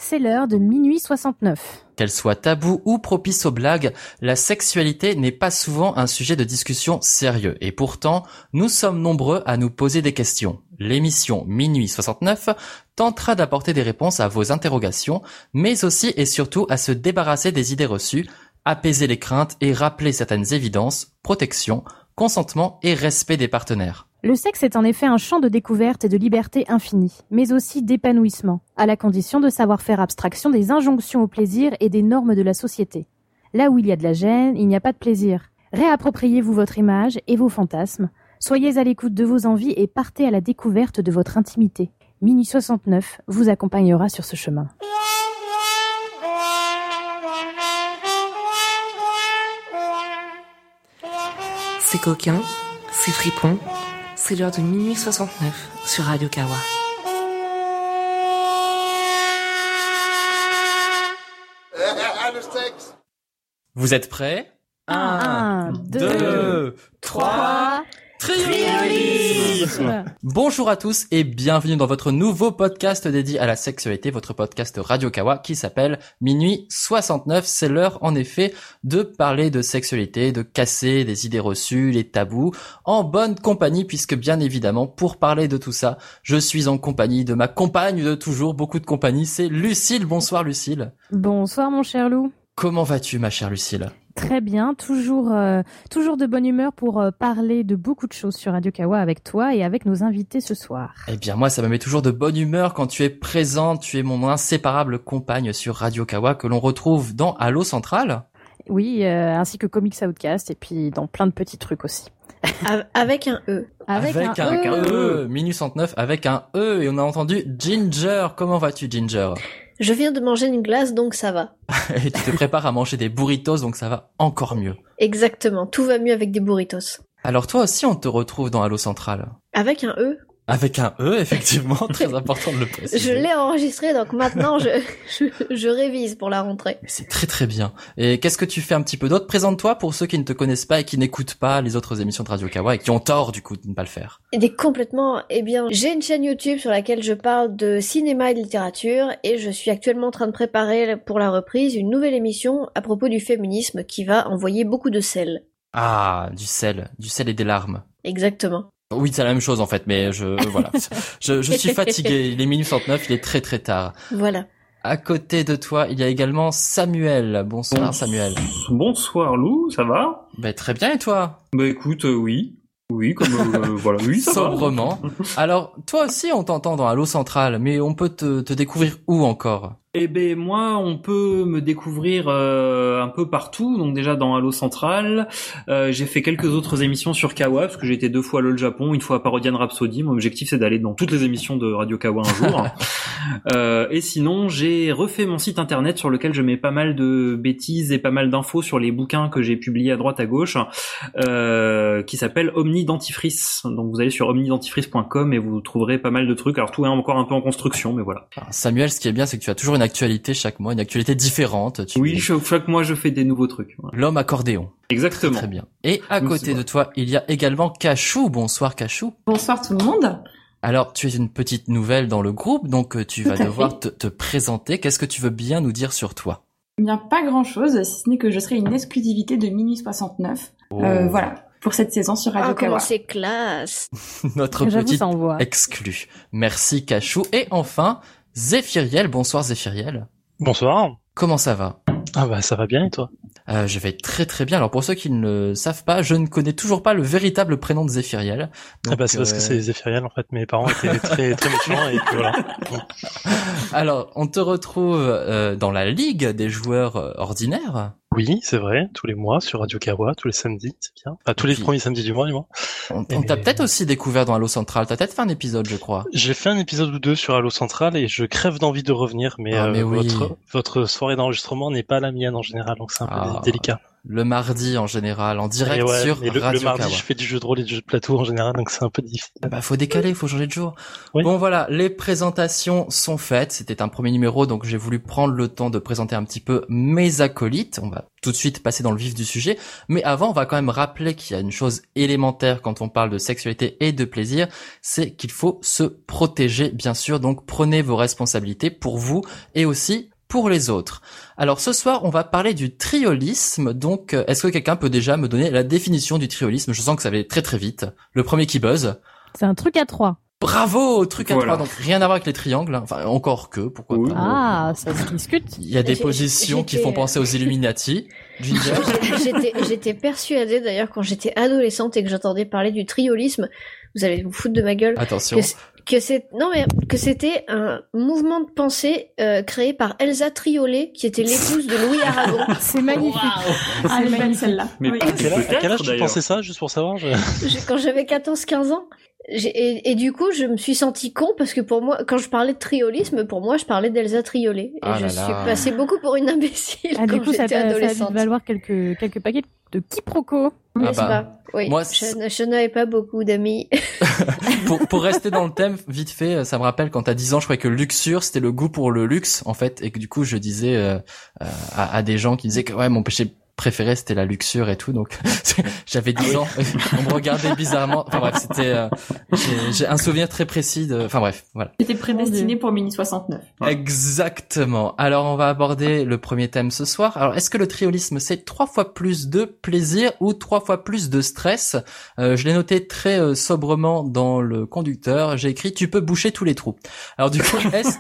c'est l'heure de minuit 69. Qu'elle soit taboue ou propice aux blagues, la sexualité n'est pas souvent un sujet de discussion sérieux. Et pourtant, nous sommes nombreux à nous poser des questions. L'émission Minuit 69 tentera d'apporter des réponses à vos interrogations, mais aussi et surtout à se débarrasser des idées reçues, apaiser les craintes et rappeler certaines évidences, protection, consentement et respect des partenaires. Le sexe est en effet un champ de découverte et de liberté infinie, mais aussi d'épanouissement, à la condition de savoir faire abstraction des injonctions au plaisir et des normes de la société. Là où il y a de la gêne, il n'y a pas de plaisir. Réappropriez-vous votre image et vos fantasmes, soyez à l'écoute de vos envies et partez à la découverte de votre intimité. Minuit 69 vous accompagnera sur ce chemin. C'est coquin, c'est fripon, c'est l'heure de minuit 69 sur Radio Kawa. Vous êtes prêts ? 1, 2, 3... Triolisme. Bonjour à tous et bienvenue dans votre nouveau podcast dédié à la sexualité, votre podcast Radio Kawa qui s'appelle Minuit 69. C'est l'heure en effet de parler de sexualité, de casser des idées reçues, les tabous, en bonne compagnie puisque bien évidemment pour parler de tout ça, je suis en compagnie de ma compagne de toujours, beaucoup de compagnie, c'est Lucille. Bonsoir Lucille. Bonsoir mon cher Lou. Comment vas-tu ma chère Lucille ? Très bien, toujours de bonne humeur pour parler de beaucoup de choses sur Radio Kawa avec toi et avec nos invités ce soir. Eh bien moi ça me met toujours de bonne humeur quand tu es présente, tu es mon inséparable compagne sur Radio Kawa que l'on retrouve dans Allo Central. Oui, ainsi que Comics Outcast et puis dans plein de petits trucs aussi. Avec un E. Avec un E. Minuit 69 avec un E et on a entendu Ginger. Comment vas-tu Ginger ? Je viens de manger une glace, donc ça va. Et tu te prépares à manger des burritos, donc ça va encore mieux. Exactement, tout va mieux avec des burritos. Alors toi aussi, on te retrouve dans Allo Central. Avec un E ? Avec un E, effectivement, très important de le préciser. Je l'ai enregistré, donc maintenant je révise pour la rentrée. C'est très très bien. Et qu'est-ce que tu fais un petit peu d'autre ? Présente-toi pour ceux qui ne te connaissent pas et qui n'écoutent pas les autres émissions de Radio Kawa et qui ont tort du coup de ne pas le faire. Et complètement, eh bien, j'ai une chaîne YouTube sur laquelle je parle de cinéma et de littérature et je suis actuellement en train de préparer pour la reprise une nouvelle émission à propos du féminisme qui va envoyer beaucoup de sel. Ah, du sel et des larmes. Exactement. Oui, c'est la même chose en fait, mais voilà. Je suis fatigué, il est minuit 69, il est très très tard. Voilà. À côté de toi, il y a également Samuel. Bonsoir Samuel. Bonsoir Lou, ça va ? Ben très bien et toi ? Bah écoute, oui. Oui, comme voilà, oui, ça Sobrement. Alors, toi aussi on t'entend dans Allo Central, mais on peut te découvrir où encore ? Eh ben moi, on peut me découvrir un peu partout. Donc déjà dans Allo Central, j'ai fait quelques autres émissions sur Kawa parce que j'ai été 2 fois à LOL Japon, 1 fois à Parodian Rhapsody. Mon objectif c'est d'aller dans toutes les émissions de Radio Kawa un jour. Et sinon, j'ai refait mon site internet sur lequel je mets pas mal de bêtises et pas mal d'infos sur les bouquins que j'ai publiés à droite à gauche, qui s'appelle Omni Dentifrice. Donc vous allez sur omnidentifrice.com et vous trouverez pas mal de trucs. Alors tout est encore un peu en construction, mais voilà. Samuel, ce qui est bien, c'est que tu as toujours une actualité chaque mois, une actualité différente. Oui, chaque mois je fais des nouveaux trucs. Voilà. L'homme accordéon. Exactement. Très bien. Et à côté de toi, il y a également Cachou. Bonsoir Cachou. Bonsoir tout le monde. Alors, tu es une petite nouvelle dans le groupe, donc tu vas devoir te présenter. Qu'est-ce que tu veux bien nous dire sur toi ? Eh bien, pas grand-chose, si ce n'est que je serai une exclusivité de Minuit 69. Voilà, pour cette saison sur Radio Kawa. Comment c'est classe. Notre petite exclu. Merci Cachou. Et enfin, Zéphiriel. Bonsoir Zéphiriel. Bonsoir. Comment ça va ? Ah bah ça va bien et toi ? Je vais très très bien. Alors pour ceux qui ne le savent pas, je ne connais toujours pas le véritable prénom de Zéphiriel. Donc, ah bah c'est parce que c'est Zéphiriel en fait. Mes parents étaient très très méchants et puis voilà. Alors on te retrouve dans la Ligue des joueurs ordinaires. Oui, c'est vrai, tous les mois sur Radio Kawa, tous les samedis, c'est bien. Enfin, tous les premiers samedis du mois, du moins. On t'a peut-être aussi découvert dans Allo Central, t'as peut-être fait un épisode, je crois. J'ai fait un épisode ou 2 sur Allo Central et je crève d'envie de revenir, mais, oui. votre soirée d'enregistrement n'est pas la mienne en général, donc c'est un peu délicat. le mardi en général, en direct sur le Radio mardi, Kawa. je fais du jeu de rôle et du jeu de plateau en général, donc c'est un peu difficile. Bah, faut décaler, faut changer de jour. Oui. Bon, voilà, les présentations sont faites. C'était un premier numéro, donc j'ai voulu prendre le temps de présenter un petit peu mes acolytes. On va tout de suite passer dans le vif du sujet. Mais avant, on va quand même rappeler qu'il y a une chose élémentaire quand on parle de sexualité et de plaisir, c'est qu'il faut se protéger, bien sûr. Donc, prenez vos responsabilités pour vous et aussi pour les autres. Alors ce soir, on va parler du triolisme. Donc, est-ce que quelqu'un peut déjà me donner la définition du triolisme? Je sens que ça va aller très très vite. Le premier qui buzz. C'est un truc à 3. Bravo, truc à Voilà. 3. Donc rien à voir avec les triangles. Enfin, encore que, pourquoi Oui. pas. Ah, ça se discute. Il y a des positions qui font penser aux Illuminati. Ginger. J'étais persuadée d'ailleurs quand j'étais adolescente et que j'entendais parler du triolisme, vous allez vous foutre de ma gueule, Attention. que c'était un mouvement de pensée créé par Elsa Triolet, qui était l'épouse de Louis Aragon. C'est magnifique. Ah, elle est belle celle-là. Mais Oui. À quel âge peut-être, tu d'ailleurs. pensais ça, juste pour savoir Quand j'avais 14-15 ans. Et du coup, je me suis sentie con parce que pour moi, quand je parlais de triolisme, pour moi, je parlais d'Elsa Triolet. Et Ah je là suis là. passée beaucoup pour une imbécile Ah, du quand coup, ça j'étais t'a dû adolescente. valoir quelques paquets de quiproquos. N'est-ce bah, pas? Oui. moi, Je n'avais pas beaucoup d'amis. Pour rester dans le thème, vite fait, ça me rappelle quand à 10 ans, je croyais que luxure, c'était le goût pour le luxe, en fait, et que du coup, je disais à des gens qui disaient que ouais, mon péché préféré c'était la luxure et tout, donc j'avais 10 ans, on me regardait bizarrement. Enfin bref, c'était j'ai un souvenir très précis de. Enfin bref, voilà. J'étais prédestiné pour Mini 69. Exactement. Alors on va aborder le premier thème ce soir. Alors est-ce que le triolisme c'est 3 fois plus de plaisir ou 3 fois plus de stress? Je l'ai noté très sobrement dans le conducteur. J'ai écrit tu peux boucher tous les trous. Alors du coup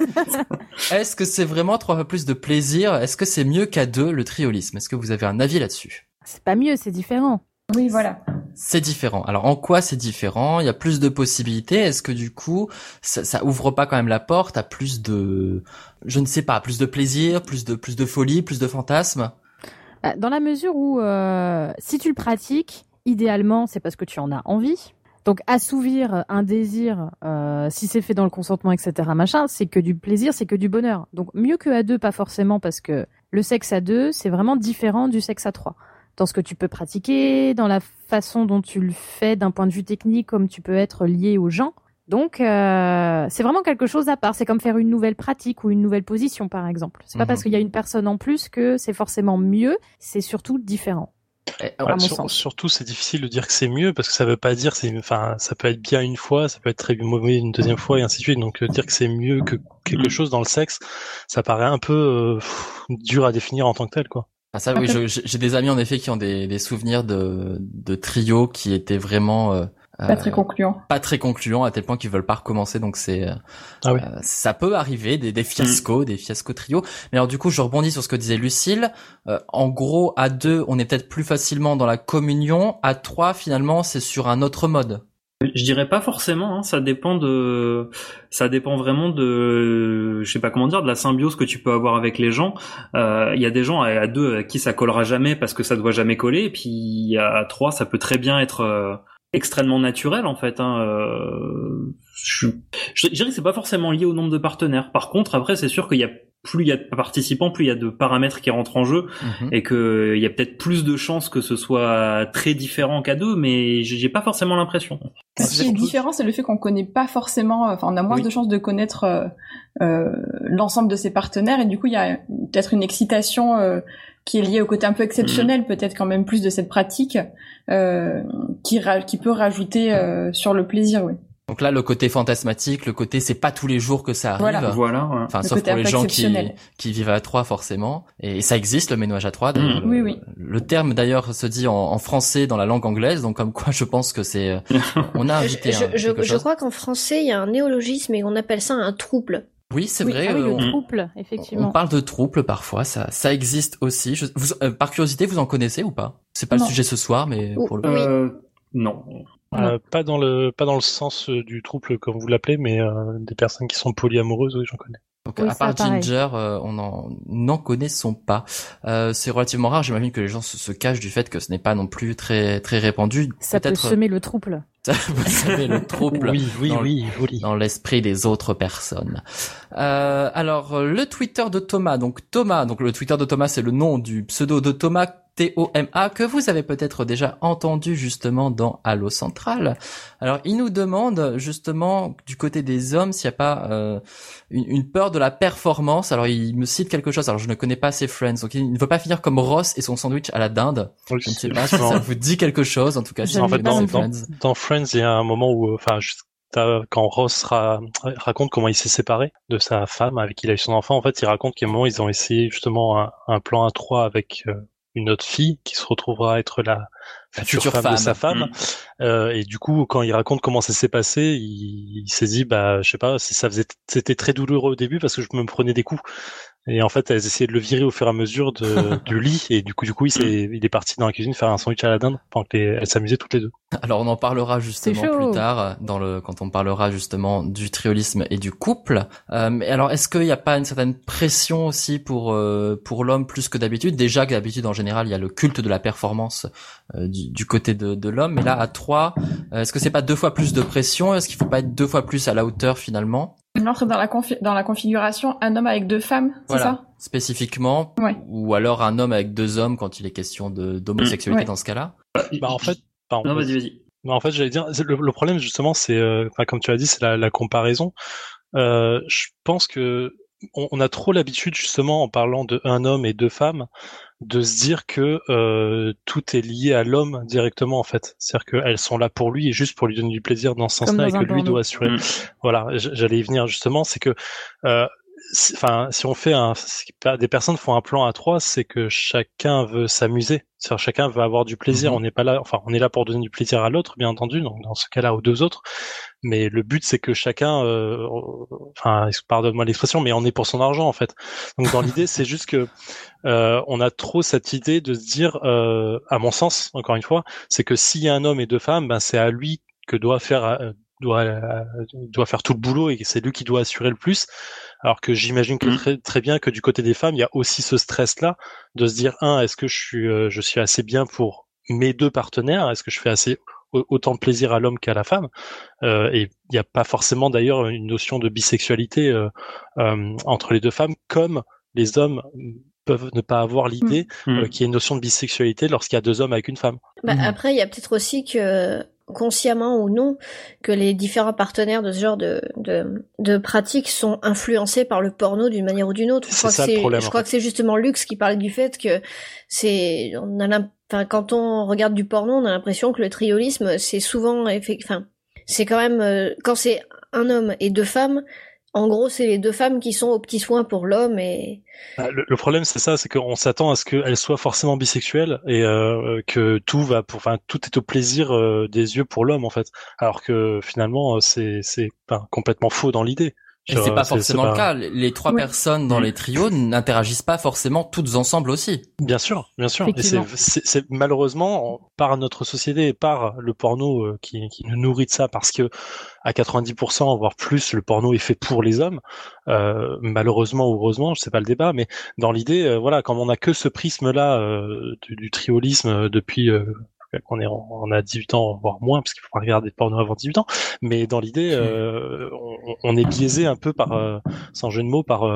est-ce que c'est vraiment 3 fois plus de plaisir? Est-ce que c'est mieux qu'à 2 le triolisme? Est-ce que vous avez un avis là-dessus? C'est pas mieux, c'est différent. Oui, voilà. C'est différent. Alors en quoi c'est différent? Il y a plus de possibilités. Est-ce que du coup ça ouvre pas quand même la porte à plus de, je ne sais pas, plus de plaisir, plus de folie, plus de fantasme? Dans la mesure où si tu le pratiques, idéalement, c'est parce que tu en as envie. Donc assouvir un désir, si c'est fait dans le consentement, etc., machin, c'est que du plaisir, c'est que du bonheur. Donc mieux que à 2, pas forcément, parce que le sexe à 2, c'est vraiment différent du sexe à 3. Dans ce que tu peux pratiquer, dans la façon dont tu le fais d'un point de vue technique, comme tu peux être lié aux gens. Donc c'est vraiment quelque chose à part. C'est comme faire une nouvelle pratique ou une nouvelle position, par exemple. C'est pas parce qu'il y a une personne en plus que c'est forcément mieux, c'est surtout différent. Voilà, à mon sens. surtout, c'est difficile de dire que c'est mieux parce que ça veut pas dire, ça peut être bien une fois, ça peut être très mauvais une deuxième fois et ainsi de suite. Donc dire que c'est mieux que quelque chose dans le sexe, ça paraît un peu dur à définir en tant que tel, quoi. Ah ça oui, j'ai des amis en effet qui ont des souvenirs de trios qui étaient vraiment Pas très concluant. Pas très concluant à tel point qu'ils veulent pas recommencer, donc c'est ça peut arriver des fiascos, des fiascos trio. Mais alors du coup, je rebondis sur ce que disait Lucille. En gros, à 2, on est peut-être plus facilement dans la communion. À 3, finalement, c'est sur un autre mode. Je dirais pas forcément, hein, ça dépend vraiment de, je sais pas comment dire, de la symbiose que tu peux avoir avec les gens. Il y a des gens à 2 à qui ça collera jamais parce que ça doit jamais coller, et puis à 3 ça peut très bien être extrêmement naturel en fait. Je dirais que c'est pas forcément lié au nombre de partenaires. Par contre, après c'est sûr qu'il y a plus il y a de participants, plus il y a de paramètres qui rentrent en jeu, et que il y a peut-être plus de chances que ce soit très différent qu'à 2, mais j'ai pas forcément l'impression. Ce qui est différent, c'est le fait qu'on connaît pas forcément, enfin on a moins de chances de connaître l'ensemble de ses partenaires, et du coup il y a peut-être une excitation qui est liée au côté un peu exceptionnel, peut-être quand même plus de cette pratique, qui peut rajouter sur le plaisir, oui. Donc là, le côté fantasmatique, le côté c'est pas tous les jours que ça arrive. Voilà. Ouais. Enfin, sauf pour les gens qui vivent à 3 forcément. Et ça existe, le ménage à 3. Oui. Le terme d'ailleurs se dit en français dans la langue anglaise, donc comme quoi je pense que c'est, on a invité je crois qu'en français, il y a un néologisme et on appelle ça un trouble. Oui, c'est vrai. Ah oui, le trouble, effectivement. On parle de trouble parfois, ça existe aussi. Par curiosité, vous en connaissez ou pas? C'est pas le sujet ce soir, mais pour le non. Pas dans le sens du trouble comme vous l'appelez, mais des personnes qui sont polyamoureuses, oui, j'en connais. Donc à part Ginger, on n'en connaissons pas. C'est relativement rare. J'imagine que les gens se cachent du fait que ce n'est pas non plus très très répandu. Ça peut semer le trouble. Ça peut semer le trouble. Oui. Dans l'esprit des autres personnes. Alors le Twitter de Thomas. Donc le Twitter de Thomas, c'est le nom du pseudo de Thomas Thoma, que vous avez peut-être déjà entendu justement dans Halo Central. Alors, il nous demande justement du côté des hommes s'il n'y a pas une peur de la performance. Alors, il me cite quelque chose. Alors, je ne connais pas ses Friends, donc il ne veut pas finir comme Ross et son sandwich à la dinde. Oui, je ne sais pas si ça vous dit quelque chose. En tout cas, si en fait, dans Friends, il y a un moment où, quand Ross raconte comment il s'est séparé de sa femme avec qui il a eu son enfant, en fait, il raconte qu'à un moment, ils ont essayé justement un plan A3 avec une autre fille qui se retrouvera être la future femme de sa femme. Et du coup, quand il raconte comment ça s'est passé, il s'est dit, je sais pas, si c'était très douloureux au début parce que je me prenais des coups. Et en fait, elles essayaient de le virer au fur et à mesure du lit. Et du coup, il est parti dans la cuisine faire un sandwich à la dinde pendant qu'elles s'amusaient toutes les deux. Alors, on en parlera justement plus tard quand on parlera justement du triolisme et du couple. Mais alors, est-ce qu'il n'y a pas une certaine pression aussi pour l'homme plus que d'habitude? Déjà que d'habitude, en général, il y a le culte de la performance du côté de l'homme. Mais là, à 3, est-ce que c'est pas 2 fois plus de pression? Est-ce qu'il faut pas être 2 fois plus à la hauteur finalement? On entre dans la configuration un homme avec 2 femmes, c'est ça? Spécifiquement. Ouais. Ou alors un homme avec 2 hommes quand il est question d'homosexualité dans ce cas-là. En fait, non, vas-y. En fait, j'allais dire, le problème justement, c'est, comme tu as dit, c'est la comparaison. Je pense que on a trop l'habitude justement en parlant de un homme et 2 femmes de se dire que tout est lié à l'homme directement en fait. C'est-à-dire qu'elles sont là pour lui et juste pour lui donner du plaisir dans ce sens-là et que lui doit assurer. Voilà, j'allais y venir justement, c'est que si on fait des personnes font un plan à 3, c'est que chacun veut s'amuser. C'est-à-dire chacun veut avoir du plaisir. On n'est pas là, on est là pour donner du plaisir à l'autre, bien entendu, donc dans ce cas-là aux 2 autres. Mais le but, c'est que chacun, pardonne-moi l'expression, mais on est pour son argent en fait. Donc dans l'idée, c'est juste que on a trop cette idée de se dire, à mon sens, encore une fois, c'est que s'il y a un homme et 2 femmes, c'est à lui que doit faire tout le boulot et c'est lui qui doit assurer le plus. Alors que j'imagine que très, très bien que du côté des femmes, il y a aussi ce stress-là de se dire, est-ce que je suis assez bien pour mes 2 partenaires? Est-ce que je fais autant de plaisir à l'homme qu'à la femme? Et il n'y a pas forcément d'ailleurs une notion de bisexualité entre les 2 femmes, comme les hommes peuvent ne pas avoir l'idée qu'il y a une notion de bisexualité lorsqu'il y a 2 hommes avec une femme. Après, il y a peut-être aussi que consciemment ou non, que les différents partenaires de ce genre de pratiques sont influencés par le porno d'une manière ou d'une autre. Je crois que c'est justement Lux qui parlait du fait que quand on regarde du porno, on a l'impression que le triolisme, c'est souvent, c'est quand même, quand c'est un homme et 2 femmes, en gros, c'est les 2 femmes qui sont aux petits soins pour l'homme et... Le problème, c'est ça, c'est qu'on s'attend à ce qu'elles soient forcément bisexuelles et que tout est au plaisir des yeux pour l'homme, en fait. Alors que finalement, c'est complètement faux dans l'idée. Et c'est pas forcément le cas. Les 3 personnes dans les trios n'interagissent pas forcément toutes ensemble aussi. Bien sûr. Et c'est malheureusement par notre société et par le porno qui nous nourrit de ça, parce que à 90%, voire plus, le porno est fait pour les hommes. Malheureusement ou heureusement, je sais pas le débat, mais dans l'idée, comme on a que ce prisme-là du triolisme depuis on a 18 ans, voire moins, parce qu'il faut pas regarder de porno avant 18 ans, mais dans l'idée, on est biaisé un peu sans jeu de mots, par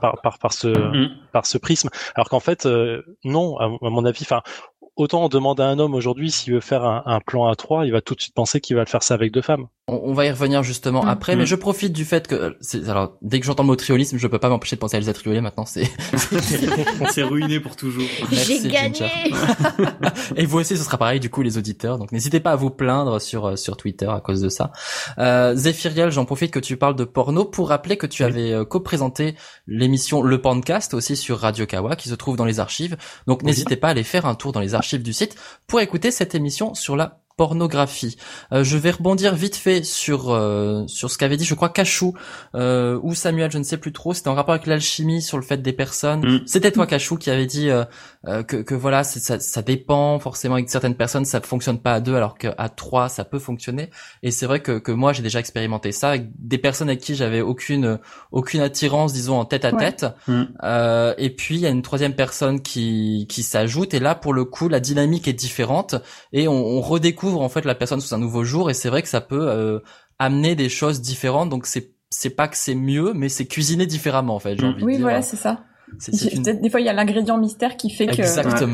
ce prisme. Alors qu'en fait, non, à mon avis, autant on demande à un homme aujourd'hui s'il veut faire un plan à 3, il va tout de suite penser qu'il va le faire ça avec 2 femmes. On va y revenir justement après, mais je profite du fait que alors dès que j'entends le mot triolisme, je peux pas m'empêcher de penser à Elsa Triolet. Maintenant, c'est ruiné pour toujours. J'ai gagné. Et vous aussi, ce sera pareil du coup, les auditeurs. Donc n'hésitez pas à vous plaindre sur Twitter à cause de ça. Zéphiriel, j'en profite que tu parles de porno pour rappeler que tu avais co-présenté l'émission Le Porncast aussi sur Radio Kawa, qui se trouve dans les archives. Donc n'hésitez pas à aller faire un tour dans les archives du site pour écouter cette émission sur la pornographie. Je vais rebondir vite fait sur ce qu'avait dit, je crois, Cachou ou Samuel, je ne sais plus trop. C'était en rapport avec l'alchimie, sur le fait des personnes. C'était toi, Cachou, qui avait dit que voilà, ça dépend forcément. Avec certaines personnes, ça fonctionne pas à 2, alors qu'à 3, ça peut fonctionner. Et c'est vrai que moi, j'ai déjà expérimenté ça avec des personnes avec qui j'avais aucune attirance, disons, en tête à tête. Et puis il y a une 3e personne qui s'ajoute. Et là, pour le coup, la dynamique est différente et on redécouvre en fait la personne sous un nouveau jour, et c'est vrai que ça peut amener des choses différentes. Donc c'est pas que c'est mieux, mais c'est cuisiner différemment en fait, j'ai envie de dire. Oui, voilà, c'est ça. Des fois il y a l'ingrédient mystère qui fait que... Exactement.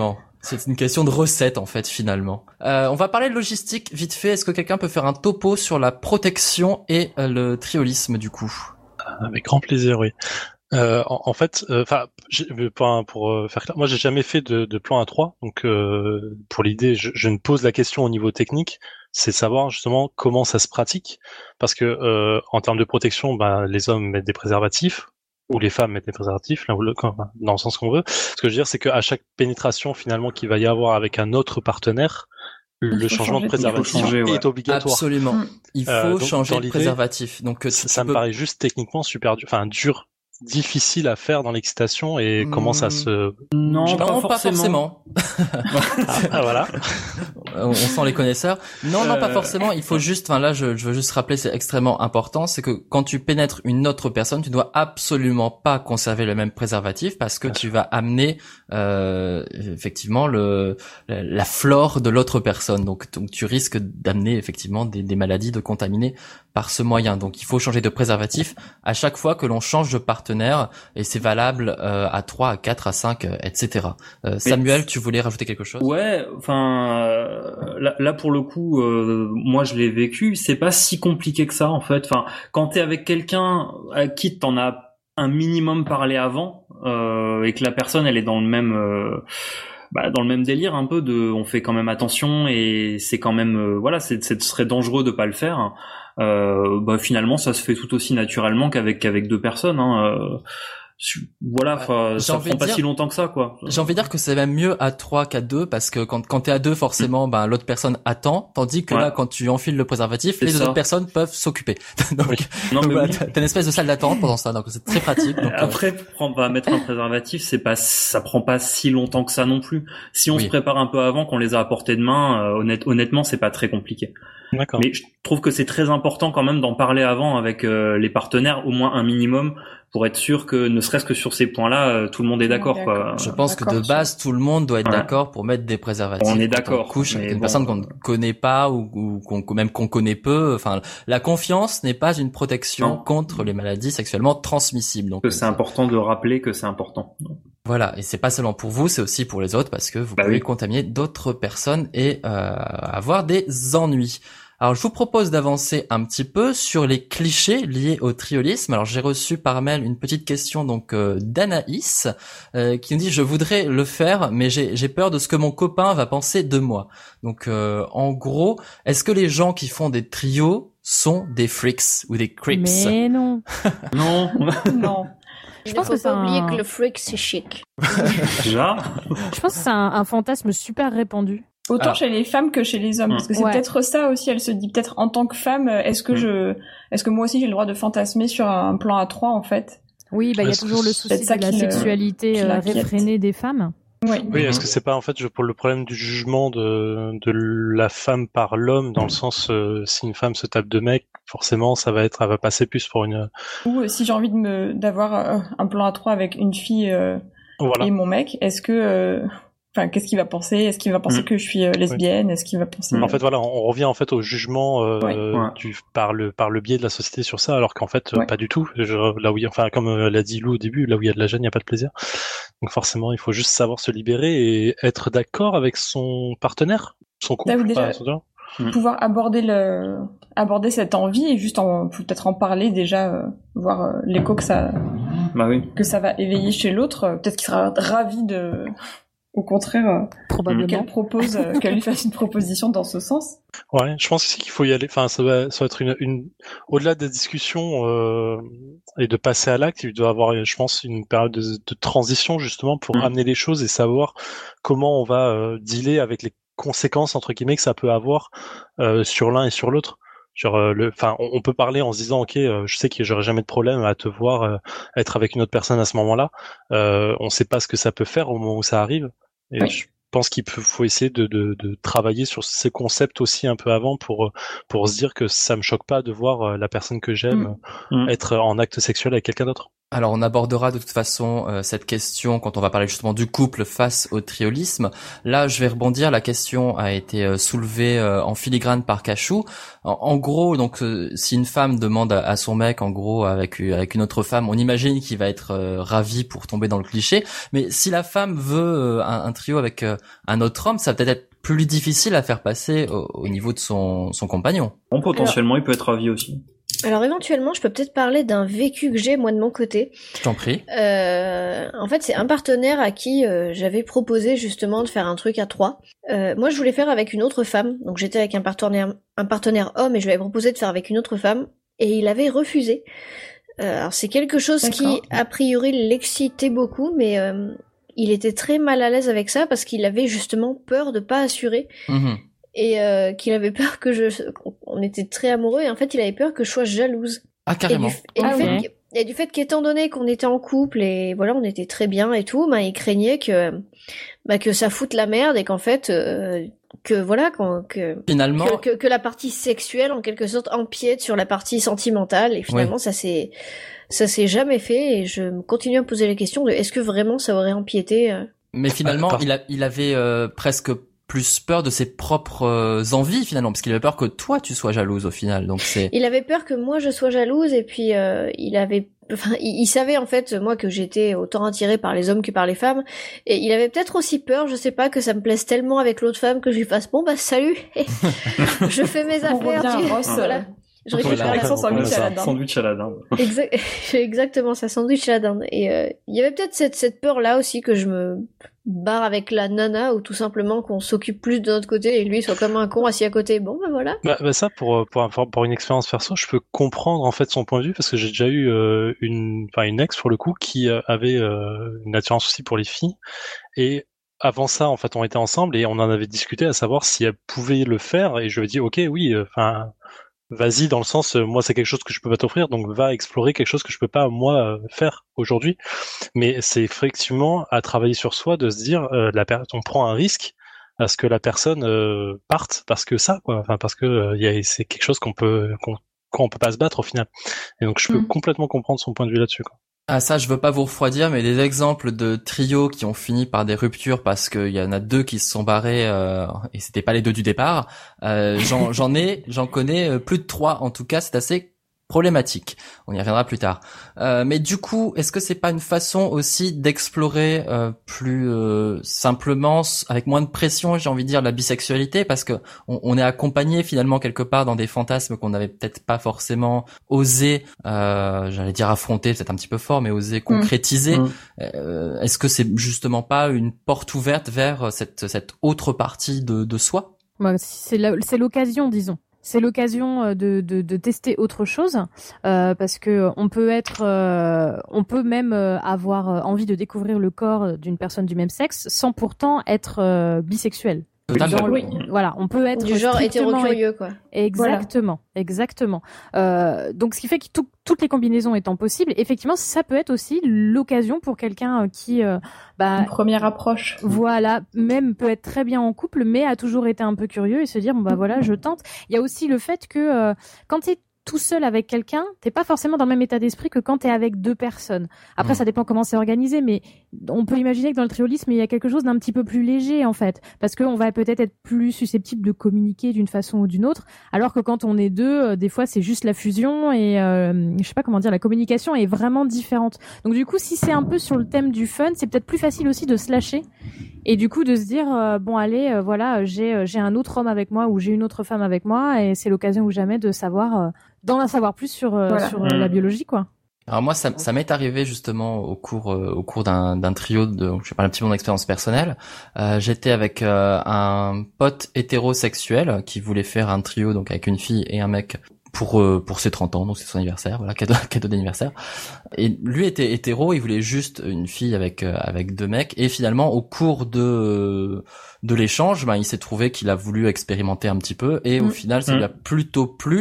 C'est une question de recette en fait finalement. On va parler de logistique vite fait. Est-ce que quelqu'un peut faire un topo sur la protection et le triolisme du coup? Avec grand plaisir, oui. En fait, pour faire clair, moi j'ai jamais fait de plan A3, donc pour l'idée, je ne pose la question au niveau technique, c'est savoir justement comment ça se pratique, parce que en termes de protection, les hommes mettent des préservatifs ou les femmes mettent des préservatifs, dans le sens qu'on veut. Ce que je veux dire, c'est qu'à chaque pénétration finalement qu'il va y avoir avec un autre partenaire, le changement de préservatif est obligatoire. Absolument. Il faut changer de préservatif. Donc ça me paraît juste techniquement super dur, difficile à faire dans l'excitation et comment ça se... Non, pas forcément. Voilà. On sent les connaisseurs. Non, pas forcément. Il faut juste, là, je veux juste rappeler, c'est extrêmement important, c'est que quand tu pénètres une autre personne, tu dois absolument pas conserver le même préservatif parce que tu vas amener, effectivement, la flore de l'autre personne. Donc tu risques d'amener, effectivement, des maladies de contaminer par ce moyen. Donc il faut changer de préservatif à chaque fois que l'on change de partenaire et c'est valable à 3, à 4, à 5, etc. Samuel, tu voulais rajouter quelque chose? Ouais, là pour le coup, moi je l'ai vécu, c'est pas si compliqué que ça en fait. Enfin, quand t'es avec quelqu'un à qui t'en as un minimum parlé avant et que la personne elle est dans le même délire un peu de on fait quand même attention et c'est quand même ce serait dangereux de pas le faire. Finalement ça se fait tout aussi naturellement qu'avec deux personnes ça prend pas si longtemps que ça quoi. J'ai envie de dire que c'est même mieux à 3 qu'à 2 parce que quand t'es à 2 forcément l'autre personne attend, tandis que là quand tu enfiles le préservatif, les autres personnes peuvent s'occuper. Donc t'as une espèce de salle d'attente pendant ça, donc c'est très pratique. Donc, après mettre un préservatif, ça prend pas si longtemps que ça non plus. Si on se prépare un peu avant, qu'on les a à portée de main, honnêtement c'est pas très compliqué. D'accord. Mais je trouve que c'est très important quand même d'en parler avant avec les partenaires, au moins un minimum, pour être sûr que ne serait-ce que sur ces points-là, tout le monde est d'accord. Quoi. Je pense que de base, tout le monde doit être d'accord pour mettre des préservatifs. On est d'accord. On couche avec une personne qu'on ne connaît pas ou qu'on connaît peu. Enfin, la confiance n'est pas une protection contre les maladies sexuellement transmissibles. Donc, c'est important de rappeler que c'est important. Voilà, et c'est pas seulement pour vous, c'est aussi pour les autres parce que vous pouvez contaminer d'autres personnes et avoir des ennuis. Alors je vous propose d'avancer un petit peu sur les clichés liés au triolisme. Alors j'ai reçu par mail une petite question donc d'Anaïs qui nous dit je voudrais le faire mais j'ai peur de ce que mon copain va penser de moi. Donc en gros, est-ce que les gens qui font des trios sont des freaks ou des creeps? Mais non. Non. Non. Je pense que pas oublier que le freak c'est chic. Déjà. Je pense que c'est un fantasme super répandu. Autant chez les femmes que chez les hommes, parce que c'est peut-être ça aussi. Elle se dit peut-être en tant que femme, est-ce que moi aussi j'ai le droit de fantasmer sur un plan A3 en fait? Oui, il y a toujours le souci de la sexualité réfrénée des femmes. Oui, est-ce que c'est pas en fait pour le problème du jugement de la femme par l'homme, dans le sens si une femme se tape de mec, forcément elle va passer plus pour une. Ou si j'ai envie d'avoir un plan A3 avec une fille et mon mec, est-ce que qu'est-ce qu'il va penser? Est-ce qu'il va penser que je suis lesbienne? Est-ce qu'il va penser... En fait, on revient en fait au jugement par le biais de la société sur ça, alors qu'en fait, pas du tout. Là où comme l'a dit Lou au début, là où il y a de la gêne, il n'y a pas de plaisir. Donc forcément, il faut juste savoir se libérer et être d'accord avec son partenaire, son couple. Déjà, pouvoir aborder cette envie et juste peut-être en parler déjà, voir l'écho que ça va éveiller chez l'autre. Peut-être qu'il sera ravi de... Au contraire, qu'elle lui fasse une proposition dans ce sens. Ouais, je pense aussi qu'il faut y aller. Enfin, ça va être une au-delà des discussions et de passer à l'acte, il doit y avoir, je pense, une période de transition justement pour amener les choses et savoir comment on va dealer avec les conséquences entre guillemets que ça peut avoir sur l'un et sur l'autre. On peut parler en se disant ok, je sais que j'aurai jamais de problème à te voir être avec une autre personne à ce moment-là. On sait pas ce que ça peut faire au moment où ça arrive. Et je pense faut essayer de travailler sur ces concepts aussi un peu avant pour se dire que ça me choque pas de voir la personne que j'aime être en acte sexuel avec quelqu'un d'autre. Alors on abordera de toute façon cette question quand on va parler justement du couple face au triolisme. Là, je vais rebondir. La question a été soulevée en filigrane par Cachou. En gros, donc si une femme demande à son mec, en gros avec une autre femme, on imagine qu'il va être ravi pour tomber dans le cliché. Mais si la femme veut un trio avec un autre homme, ça va peut-être être plus difficile à faire passer au niveau de son compagnon. Bon, potentiellement, il peut être ravi aussi. Alors éventuellement, je peux peut-être parler d'un vécu que j'ai moi de mon côté. Je t'en prie. En fait, c'est un partenaire à qui j'avais proposé justement de faire un truc à 3. Moi, je voulais faire avec une autre femme, donc j'étais avec un partenaire homme et je lui avais proposé de faire avec une autre femme et il avait refusé. Alors c'est quelque chose qui a priori l'excitait beaucoup, mais il était très mal à l'aise avec ça parce qu'il avait justement peur de pas assurer. Et qu'il avait peur on était très amoureux et en fait il avait peur que je sois jalouse. Ah carrément. Et du fait qu'étant donné qu'on était en couple et voilà on était très bien et tout, il craignait que ça foute la merde et qu'en fait finalement que la partie sexuelle en quelque sorte empiète sur la partie sentimentale et finalement ça s'est jamais fait et je continue à me poser la question de est-ce que vraiment ça aurait empiété. Mais finalement il avait presque plus peur de ses propres envies finalement, parce qu'il avait peur que toi tu sois jalouse au final. Donc il avait peur que moi je sois jalouse et puis il savait en fait moi que j'étais autant attirée par les hommes que par les femmes et il avait peut-être aussi peur, je sais pas, que ça me plaise tellement avec l'autre femme que je lui fasse bon salut je fais mes affaires voilà. Je récupère l'accent sandwich à la dinde. Exactement, ça, sandwich à la dinde. Et il y avait peut-être cette peur-là aussi que je me barre avec la nana ou tout simplement qu'on s'occupe plus de notre côté et lui soit comme un con assis à côté. Bon, voilà. Ça, pour une expérience perso, je peux comprendre en fait son point de vue parce que j'ai déjà eu une ex pour le coup qui avait une attirance aussi pour les filles et avant ça, en fait, on était ensemble et on en avait discuté à savoir si elle pouvait le faire et je lui ai dit ok, oui, vas-y dans le sens moi c'est quelque chose que je peux pas t'offrir donc va explorer quelque chose que je peux pas moi faire aujourd'hui, mais c'est effectivement à travailler sur soi de se dire on prend un risque à ce que la personne parte parce que parce que c'est quelque chose qu'on peut pas se battre au final et donc je peux complètement comprendre son point de vue là-dessus quoi. Ah ça, je veux pas vous refroidir, mais des exemples de trios qui ont fini par des ruptures parce qu'il y en a 2 qui se sont barrés et c'était pas les 2 du départ. J'en connais plus de 3 en tout cas. C'est assez problématique. On y reviendra plus tard. Mais du coup, est-ce que c'est pas une façon aussi d'explorer plus simplement, avec moins de pression, j'ai envie de dire, la bisexualité, parce que on est accompagné finalement quelque part dans des fantasmes qu'on n'avait peut-être pas forcément osé, j'allais dire affronter, c'est un petit peu fort, mais oser concrétiser. Est-ce que c'est justement pas une porte ouverte vers cette autre partie de soi? C'est l'occasion, disons. C'est l'occasion de tester autre chose parce que on peut même avoir envie de découvrir le corps d'une personne du même sexe sans pourtant être bisexuel. Voilà, on peut être du genre hétéro-curieux quoi. Exactement. Donc ce qui fait que toutes les combinaisons étant possibles, effectivement, ça peut être aussi l'occasion pour quelqu'un qui une première approche. Voilà, même peut être très bien en couple mais a toujours été un peu curieux et se dire voilà, je tente. Il y a aussi le fait que quand t'es tout seul avec quelqu'un, t'es pas forcément dans le même état d'esprit que quand t'es avec 2 personnes. Après, ça dépend comment c'est organisé, mais on peut imaginer que dans le triolisme, il y a quelque chose d'un petit peu plus léger, en fait. Parce qu'on va peut-être être plus susceptible de communiquer d'une façon ou d'une autre, alors que quand on est 2, des fois, c'est juste la fusion et, je sais pas comment dire, la communication est vraiment différente. Donc, du coup, si c'est un peu sur le thème du fun, c'est peut-être plus facile aussi de se lâcher. Et du coup, de se dire, bon, allez, voilà, j'ai un autre homme avec moi ou j'ai une autre femme avec moi et c'est l'occasion ou jamais de savoir, d'en savoir plus sur la biologie, quoi. Alors moi, ça m'est arrivé justement au cours d'un trio je vais parler un petit peu de mon expérience personnelle. J'étais avec un pote hétérosexuel qui voulait faire un trio donc avec une fille et un mec pour ses 30 ans, donc c'est son anniversaire, voilà, cadeau d'anniversaire. Et lui était hétéro, il voulait juste une fille avec 2 mecs et finalement au cours de l'échange, il s'est trouvé qu'il a voulu expérimenter un petit peu et au final ça lui a plutôt plu.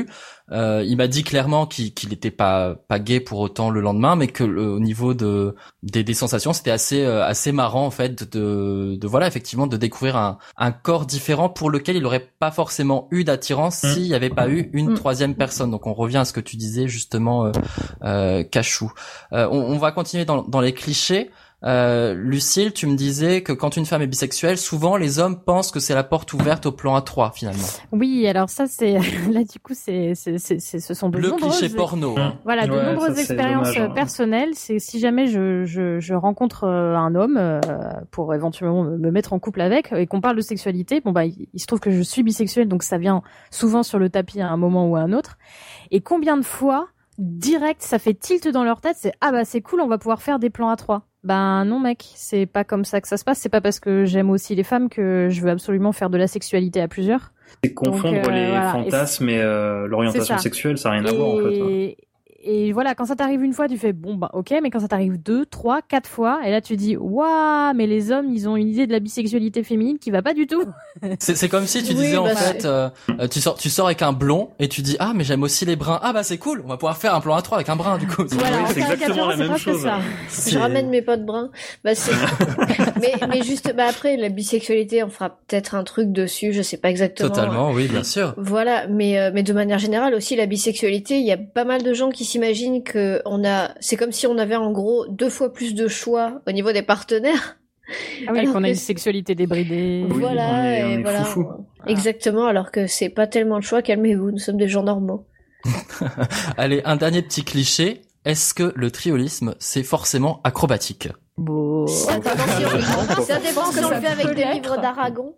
il m'a dit clairement qu'il était pas gay pour autant le lendemain, mais que au niveau des sensations, c'était assez marrant en fait de voilà effectivement de découvrir un corps différent pour lequel il aurait pas forcément eu d'attirance s'il y avait pas eu une troisième personne. Donc on revient à ce que tu disais justement, Cachou. On va continuer dans les clichés. Lucille, tu me disais que quand une femme est bisexuelle, souvent les hommes pensent que c'est la porte ouverte au plan A3 finalement. Oui, alors ça c'est là du coup ce sont de le nombreuses cliché porno. Voilà, de nombreuses expériences personnelles. C'est si jamais je rencontre un homme pour éventuellement me mettre en couple avec et qu'on parle de sexualité, bon bah il se trouve que je suis bisexuelle, donc ça vient souvent sur le tapis à un moment ou à un autre. Et combien de fois direct ça fait tilt dans leur tête, c'est ah bah c'est cool, on va pouvoir faire des plans A3. Ben non mec, c'est pas comme ça que ça se passe, c'est pas parce que j'aime aussi les femmes que je veux absolument faire de la sexualité à plusieurs. C'est confondre les fantasmes et l'orientation sexuelle, ça n'a rien à voir en fait. Et voilà, quand ça t'arrive une fois, tu fais bon bah ok, mais quand ça t'arrive 2, 3, 4 fois, et là tu dis waouh, mais les hommes ils ont une idée de la bisexualité féminine qui va pas du tout. C'est comme si tu disais en fait, tu sors avec un blond et tu dis ah mais j'aime aussi les bruns, ah bah c'est cool, on va pouvoir faire un plan A3 avec un brun du coup. Voilà, c'est exactement la même chose. Je ramène mes potes bruns. Bah c'est mais juste après la bisexualité, on fera peut-être un truc dessus, je sais pas exactement. Totalement, oui bien sûr. Voilà, mais de manière générale aussi la bisexualité, il y a pas mal de gens qui s'imaginent que c'est comme si on avait en gros 2 fois plus de choix au niveau des partenaires. Ah oui, qu'on a une sexualité débridée. Voilà, on est voilà. foufou. Exactement, alors que c'est pas tellement le choix, calmez-vous, nous sommes des gens normaux. Allez, un dernier petit cliché. Est-ce que le triolisme, c'est forcément acrobatique? Bon. Ça dépend si on le fait avec des livres d'Aragon.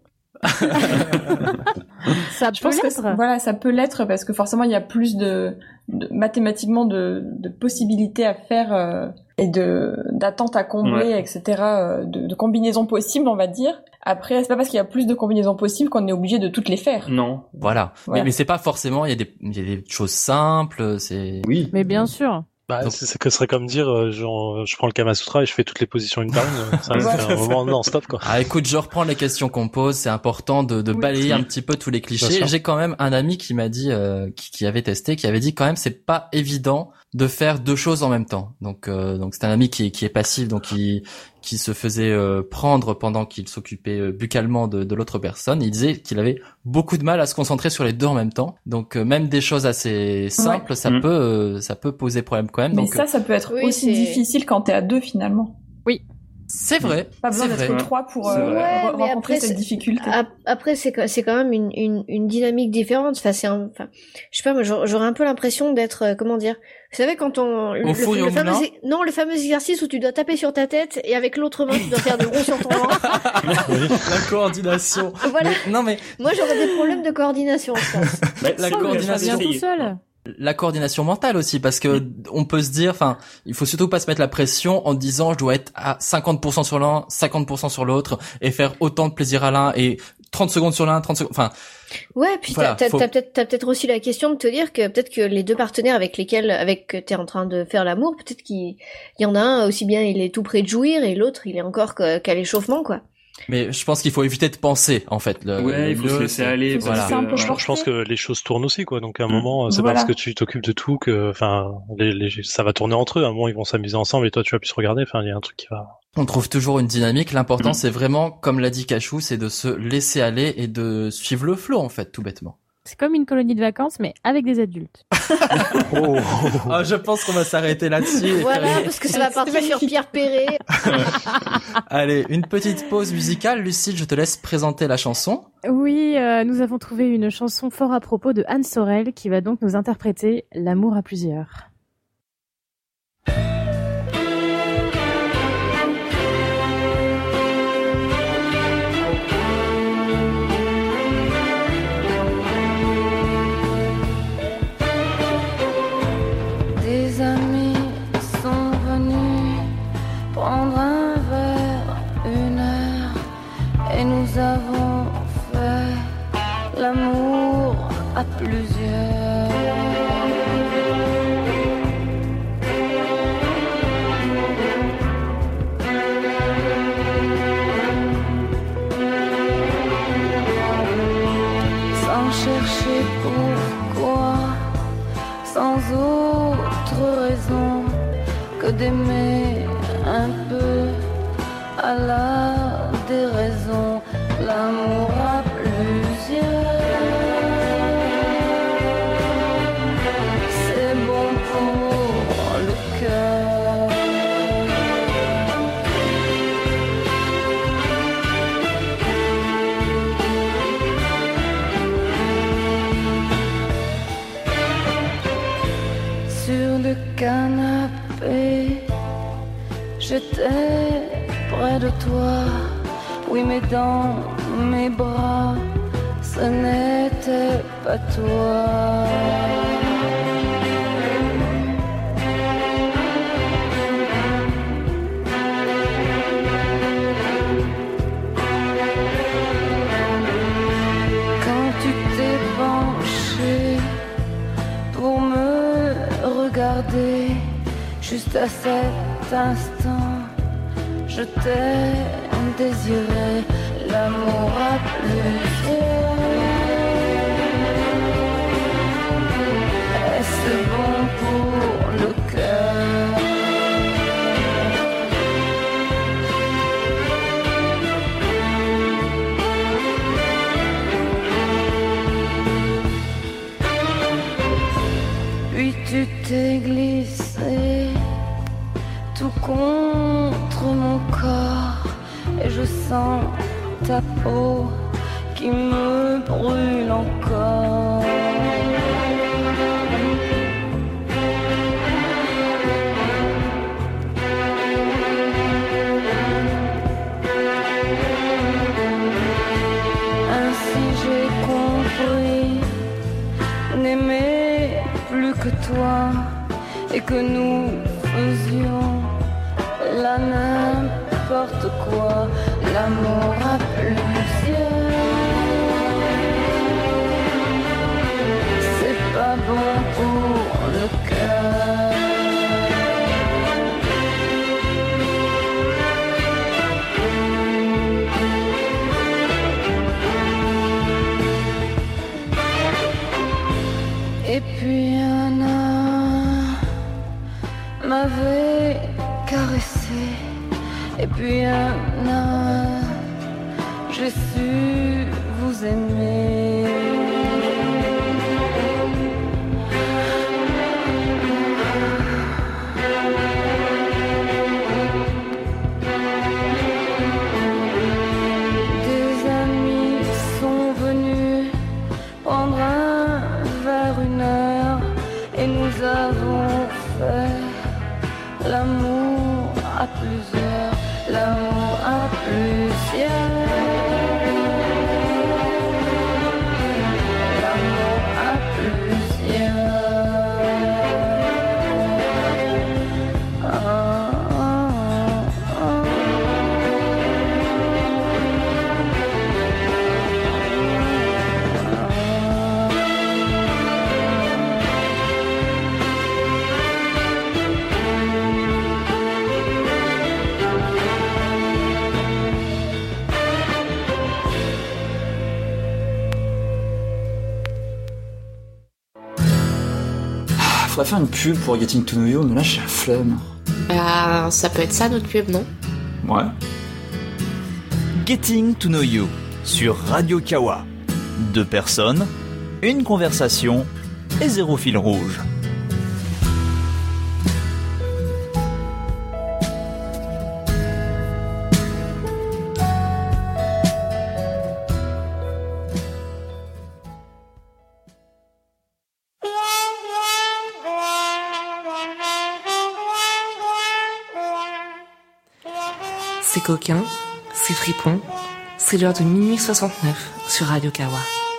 Ça Je pense que voilà, ça peut l'être parce que forcément il y a plus mathématiquement de possibilités à faire et d'attentes à combler, etc. De combinaisons possibles, on va dire. Après, c'est pas parce qu'il y a plus de combinaisons possibles qu'on est obligé de toutes les faire. Non. Voilà. Mais c'est pas forcément. Il y a des choses simples. C'est. Oui. Mais bien sûr. Bah, donc, ce serait comme dire, genre, je prends le Kama Sutra et je fais toutes les positions une par une. Ça fait un moment non-stop, quoi. Ah, écoute, je reprends les questions qu'on pose. C'est important de balayer un petit peu tous les clichés. J'ai quand même un ami qui m'a dit, qui avait testé, qui avait dit quand même, c'est pas évident de faire 2 choses en même temps. Donc c'est un ami qui est passif, donc qui se faisait prendre pendant qu'il s'occupait buccalement de l'autre personne. Il disait qu'il avait beaucoup de mal à se concentrer sur les 2 en même temps. Donc même des choses assez simples, ça peut poser problème quand même. Mais donc ça peut être aussi difficile quand t'es à 2 finalement. Oui. C'est vrai. Pas besoin d'être 3 pour rencontrer après, cette difficulté. Après, c'est quand même une dynamique différente. Enfin, je sais pas, moi, j'aurais un peu l'impression d'être, comment dire. Vous savez, quand le fameux exercice où tu dois taper sur ta tête et avec l'autre main, tu dois faire des ronds sur ton ventre. La coordination. Voilà. Mais moi, j'aurais des problèmes de coordination, je pense. La coordination tout seul. La coordination mentale aussi, parce que on peut se dire, enfin, il faut surtout pas se mettre la pression en disant je dois être à 50% sur l'un, 50% sur l'autre et faire autant de plaisir à l'un et 30 secondes sur l'un, 30 secondes, enfin. Ouais, puis voilà, t'as peut-être aussi la question de te dire que peut-être que les 2 partenaires avec t'es en train de faire l'amour, peut-être qu'il y en a un aussi bien il est tout près de jouir et l'autre il est encore qu'à l'échauffement, quoi. Mais je pense qu'il faut éviter de penser, en fait. Il faut se laisser aller. Voilà. Je pense que les choses tournent aussi, quoi. Donc à un moment, c'est pas parce que tu t'occupes de tout que, enfin, ça va tourner entre eux. À un moment, ils vont s'amuser ensemble et toi, tu vas plus se regarder. Enfin, il y a un truc qui va. On trouve toujours une dynamique. L'important, c'est vraiment, comme l'a dit Cachou, c'est de se laisser aller et de suivre le flow, en fait, tout bêtement. C'est comme une colonie de vacances, mais avec des adultes. Je pense qu'on va s'arrêter là-dessus. Voilà, parce que ça va partir sur Pierre Perret. Allez, une petite pause musicale. Lucille, je te laisse présenter la chanson. Oui, nous avons trouvé une chanson fort à propos de Anne Sorel qui va donc nous interpréter L'amour à plusieurs. Des amis sont venus prendre un verre, 1 heure, et nous avons fait l'amour à plusieurs. Sans chercher pourquoi, d'aimer un peu à la déraison, l'amour à plusieurs. C'est bon pour le cœur. Sur le canapé, j'étais près de toi, oui, mais dans mes bras, ce n'était pas toi. Quand tu t'es penché pour me regarder, juste à cet instant, je t'ai désiré, l'amour à plusieurs. Est-ce bon pour le cœur? Puis tu t'es glissé tout contre mon corps et je sens ta peau qui me brûle encore. Ainsi j'ai compris n'aimer plus que toi et que nous faisions là n'importe quoi, l'amour à plusieurs. C'est pas bon pour le cœur. Et puis un an m'avait caressé, et puis un an j'ai su vous aimer. Des amis sont venus prendre un verre, une heure, et nous avons fait l'amour à plusieurs, l'amour à plusieurs, l'amour à plusieurs. Faudrait faire une pub pour Getting to Know You, mais là j'ai la flemme. Ça peut être ça notre pub, non? Ouais. Getting to Know You sur Radio Kawa. 2 personnes, une conversation et 0 fil rouge. C'est coquin, c'est fripon, c'est l'heure de minuit 69 sur Radio Kawa.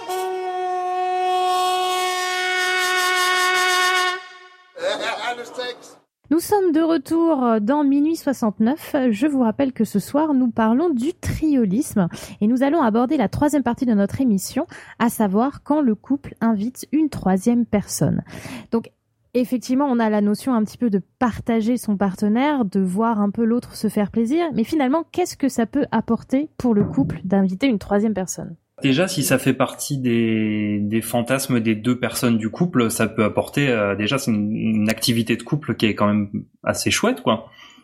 Nous sommes de retour dans Minuit 69. Je vous rappelle que ce soir, nous parlons du triolisme et nous allons aborder la 3e partie de notre émission, à savoir quand le couple invite une 3e personne. Donc, effectivement, on a la notion un petit peu de partager son partenaire, de voir un peu l'autre se faire plaisir, mais finalement, qu'est-ce que ça peut apporter pour le couple d'inviter une 3e personne ? Déjà, si ça fait partie des fantasmes des deux personnes du couple, ça peut apporter déjà c'est une activité de couple qui est quand même assez chouette, quoi.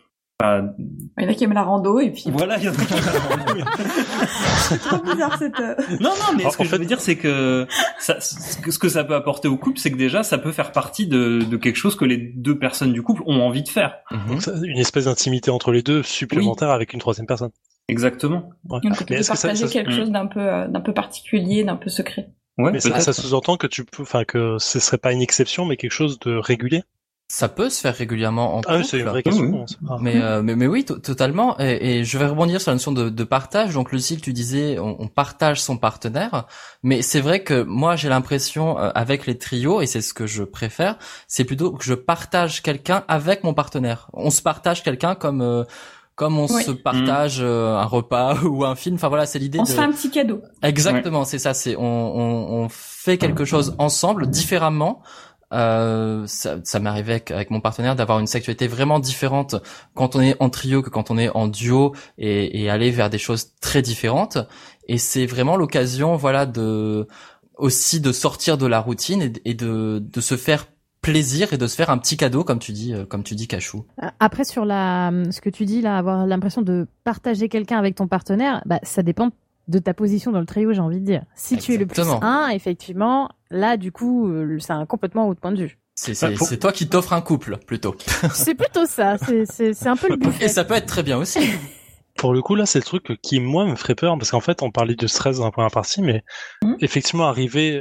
Il y en a qui aiment la rando et puis voilà, il y en a qui aiment la rando. C'est trop bizarre cette. Non, mais ce que je veux dire, c'est que ce que ça peut apporter au couple, c'est que déjà, ça peut faire partie de quelque chose que les deux personnes du couple ont envie de faire. Donc, une espèce d'intimité entre les deux supplémentaire avec une troisième personne. Exactement. Ouais. Donc, tu peux partager quelque chose d'un peu particulier, d'un peu secret. Ouais, mais ça sous-entend que que ce serait pas une exception, mais quelque chose de régulier. Ça peut se faire régulièrement en couple. Ah oui, c'est une vraie question. Mais oui, totalement. Et je vais rebondir sur la notion de partage. Donc, Lucille, tu disais, on partage son partenaire. Mais c'est vrai que moi, j'ai l'impression, avec les trios, et c'est ce que je préfère, c'est plutôt que je partage quelqu'un avec mon partenaire. On se partage quelqu'un comme on se partage un repas ou un film. Enfin voilà, c'est l'idée. On se fait un petit cadeau. Exactement, c'est ça. C'est on fait quelque chose ensemble, différemment. Ça m'est arrivé avec mon partenaire d'avoir une sexualité vraiment différente quand on est en trio que quand on est en duo et aller vers des choses très différentes. Et c'est vraiment l'occasion, voilà, aussi de sortir de la routine et de se faire plaisir et de se faire un petit cadeau, comme tu dis, Cachou. Après, sur ce que tu dis là, avoir l'impression de partager quelqu'un avec ton partenaire, ça dépend de ta position dans le trio, j'ai envie de dire. Si Exactement. Tu es le plus 1, effectivement, là, du coup, c'est un complètement autre point de vue. C'est toi qui t'offres un couple, plutôt. C'est plutôt ça, c'est un peu le buffet. Et ça peut être très bien aussi. Pour le coup, là, c'est le truc qui, moi, me ferait peur, parce qu'en fait, on parlait de stress dans la première partie, mais effectivement, arriver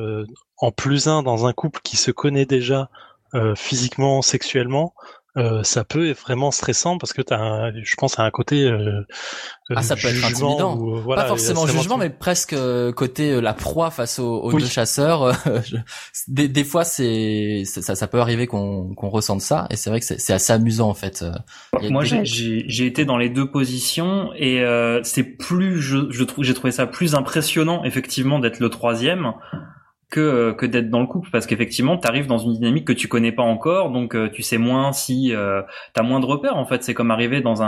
en plus 1 dans un couple qui se connaît déjà physiquement, sexuellement, ça peut être vraiment stressant parce que je pense à un côté ça peut être intimidant. Pas forcément jugement, mais presque côté la proie face aux deux chasseurs. Des fois, ça peut arriver qu'on ressente ça, et c'est vrai que c'est assez amusant en fait. Moi, j'ai été dans les deux positions et c'est plus, j'ai trouvé ça plus impressionnant effectivement d'être le troisième que d'être dans le couple, parce qu'effectivement t'arrives dans une dynamique que tu connais pas encore, donc tu sais moins si t'as moins de repères en fait. C'est comme arriver dans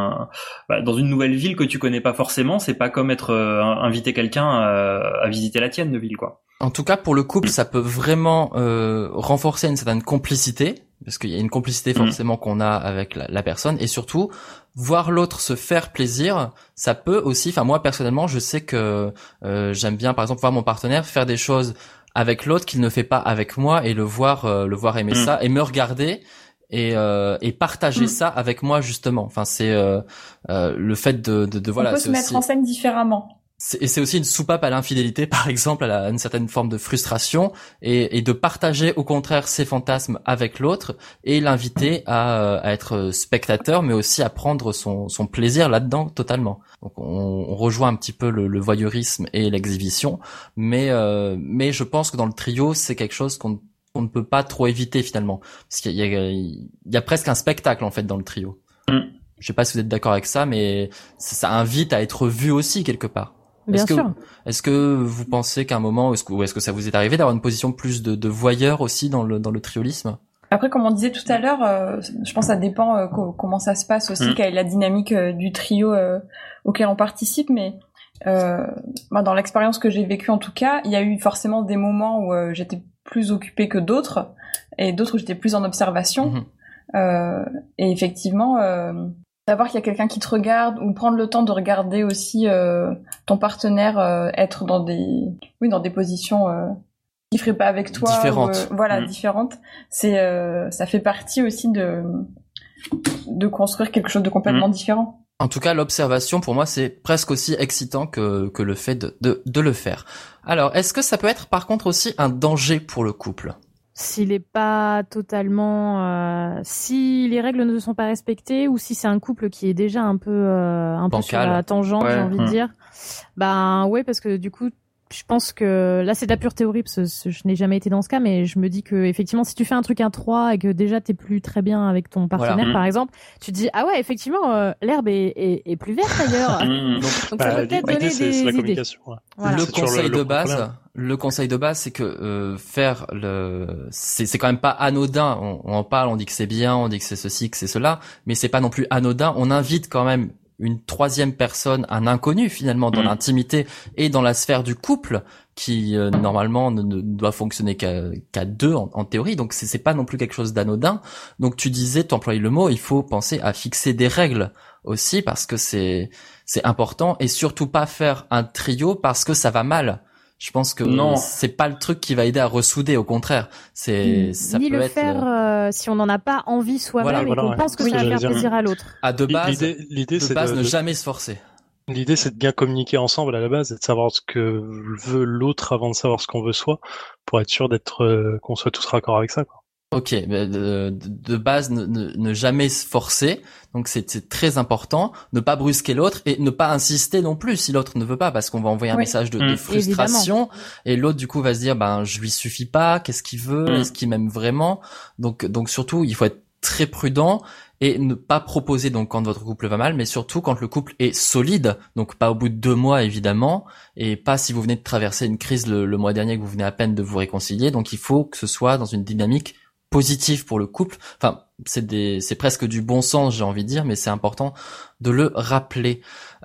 dans une nouvelle ville que tu connais pas forcément. C'est pas comme être inviter quelqu'un à visiter la tienne de ville, quoi. En tout cas, pour le couple, ça peut vraiment renforcer une certaine complicité, parce qu'il y a une complicité forcément qu'on a avec la personne, et surtout voir l'autre se faire plaisir. Ça peut aussi, enfin moi personnellement, je sais que j'aime bien, par exemple, voir mon partenaire faire des choses avec l'autre qu'il ne fait pas avec moi, et le voir aimer ça et me regarder et partager ça avec moi, justement. Enfin, c'est le fait de voilà. On peut se mettre en scène différemment. Et c'est aussi une soupape à l'infidélité, par exemple, à une certaine forme de frustration, et de partager au contraire ses fantasmes avec l'autre et l'inviter à être spectateur, mais aussi à prendre son plaisir là-dedans totalement. Donc on rejoint un petit peu le voyeurisme et l'exhibition, mais je pense que dans le trio, c'est quelque chose qu'on ne peut pas trop éviter finalement, parce qu'il y a presque un spectacle en fait dans le trio. Je sais pas si vous êtes d'accord avec ça, mais ça invite à être vu aussi quelque part. Bien sûr. Est-ce que vous pensez qu'à un moment, est-ce que ça vous est arrivé d'avoir une position plus de voyeur aussi dans le triolisme? Après, comme on disait tout à l'heure, je pense que ça dépend comment ça se passe aussi, quelle est la dynamique du trio auquel on participe, mais dans l'expérience que j'ai vécue en tout cas, il y a eu forcément des moments où j'étais plus occupée que d'autres, et d'autres où j'étais plus en observation. Et effectivement, savoir qu'il y a quelqu'un qui te regarde, ou prendre le temps de regarder aussi ton partenaire être dans des positions qui ferait pas avec toi, différentes. Différentes. Ça fait partie aussi de construire quelque chose de complètement différent. En tout cas, l'observation pour moi c'est presque aussi excitant que le fait de le faire. Alors, est-ce que ça peut être par contre aussi un danger pour le couple? S'il est pas totalement, si les règles ne sont pas respectées, ou si c'est un couple qui est déjà un peu sur la tangente, j'ai envie de dire. Ouais, parce que du coup, je pense que là c'est de la pure théorie, parce que je n'ai jamais été dans ce cas, mais je me dis que effectivement, si tu fais un truc à 3 et que déjà t'es plus très bien avec ton partenaire, par exemple, tu te dis ah ouais, effectivement, l'herbe est plus verte ailleurs. Donc ça peut peut-être donner des la idées. communication. Ouais. Voilà. Le conseil de base, c'est que c'est quand même pas anodin. On en parle, on dit que c'est bien, on dit que c'est ceci, que c'est cela, mais c'est pas non plus anodin. On invite quand même une troisième personne, un inconnu finalement dans l'intimité et dans la sphère du couple qui normalement ne doit fonctionner qu'à deux en théorie, donc c'est pas non plus quelque chose d'anodin. Donc tu disais, tu employes le mot, il faut penser à fixer des règles aussi parce que c'est important et surtout pas faire un trio parce que ça va mal. Je pense que c'est pas le truc qui va aider à ressouder, au contraire. Ça ni peut le être faire si on n'en a pas envie soi-même et qu'on pense que ça va faire plaisir à l'autre. À de base, l'idée c'est ne jamais se forcer. L'idée c'est de bien communiquer ensemble à la base et de savoir ce que veut l'autre avant de savoir ce qu'on veut soi, pour être sûr qu'on soit tous raccord avec ça, quoi. Ok, mais de base, ne jamais se forcer. Donc c'est très important. Ne pas brusquer l'autre et ne pas insister non plus si l'autre ne veut pas, parce qu'on va envoyer un message de frustration. Évidemment. Et l'autre du coup va se dire, je lui suffis pas. Qu'est-ce qu'il veut? Est-ce qu'il m'aime vraiment? Donc surtout, il faut être très prudent et ne pas proposer donc quand votre couple va mal, mais surtout quand le couple est solide. Donc pas au bout de 2 mois évidemment, et pas si vous venez de traverser une crise le mois dernier, que vous venez à peine de vous réconcilier. Donc il faut que ce soit dans une dynamique positif pour le couple. Enfin, c'est presque du bon sens, j'ai envie de dire, mais c'est important de le rappeler.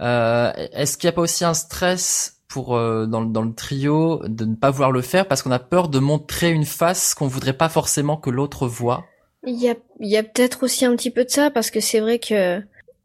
Est-ce qu'il n'y a pas aussi un stress pour dans le trio de ne pas vouloir le faire parce qu'on a peur de montrer une face qu'on voudrait pas forcément que l'autre voit? Il y a peut-être aussi un petit peu de ça, parce que c'est vrai que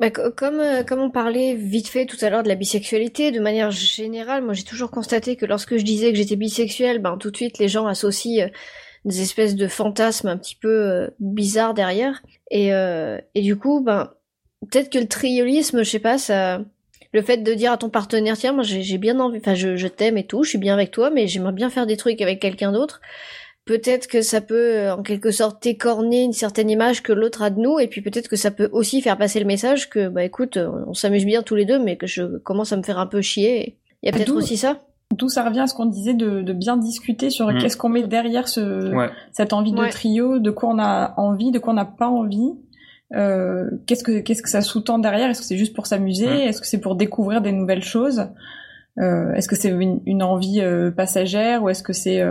comme on parlait vite fait tout à l'heure de la bisexualité, de manière générale, moi j'ai toujours constaté que lorsque je disais que j'étais bisexuelle, tout de suite les gens associent des espèces de fantasmes un petit peu bizarres derrière, et du coup peut-être que le triolisme, je sais pas, ça, le fait de dire à ton partenaire, tiens, moi j'ai bien envie, enfin je t'aime et tout, je suis bien avec toi, mais j'aimerais bien faire des trucs avec quelqu'un d'autre, peut-être que ça peut en quelque sorte écorner une certaine image que l'autre a de nous, et puis peut-être que ça peut aussi faire passer le message que écoute, on s'amuse bien tous les deux, mais que je commence à me faire un peu chier. Il y a peut-être aussi ça. Tout ça revient à ce qu'on disait de bien discuter sur qu'est-ce qu'on met derrière cette envie de trio, de quoi on a envie, de quoi on n'a pas envie. Qu'est-ce que ça sous-tend derrière? Est-ce que c'est juste pour s'amuser? Est-ce que c'est pour découvrir des nouvelles choses? Est-ce que c'est une envie passagère, ou est-ce que c'est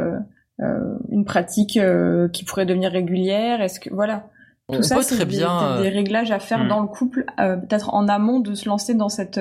une pratique qui pourrait devenir régulière? Est-ce que voilà, tout ça c'est des réglages à faire dans le couple, peut-être en amont de se lancer dans cette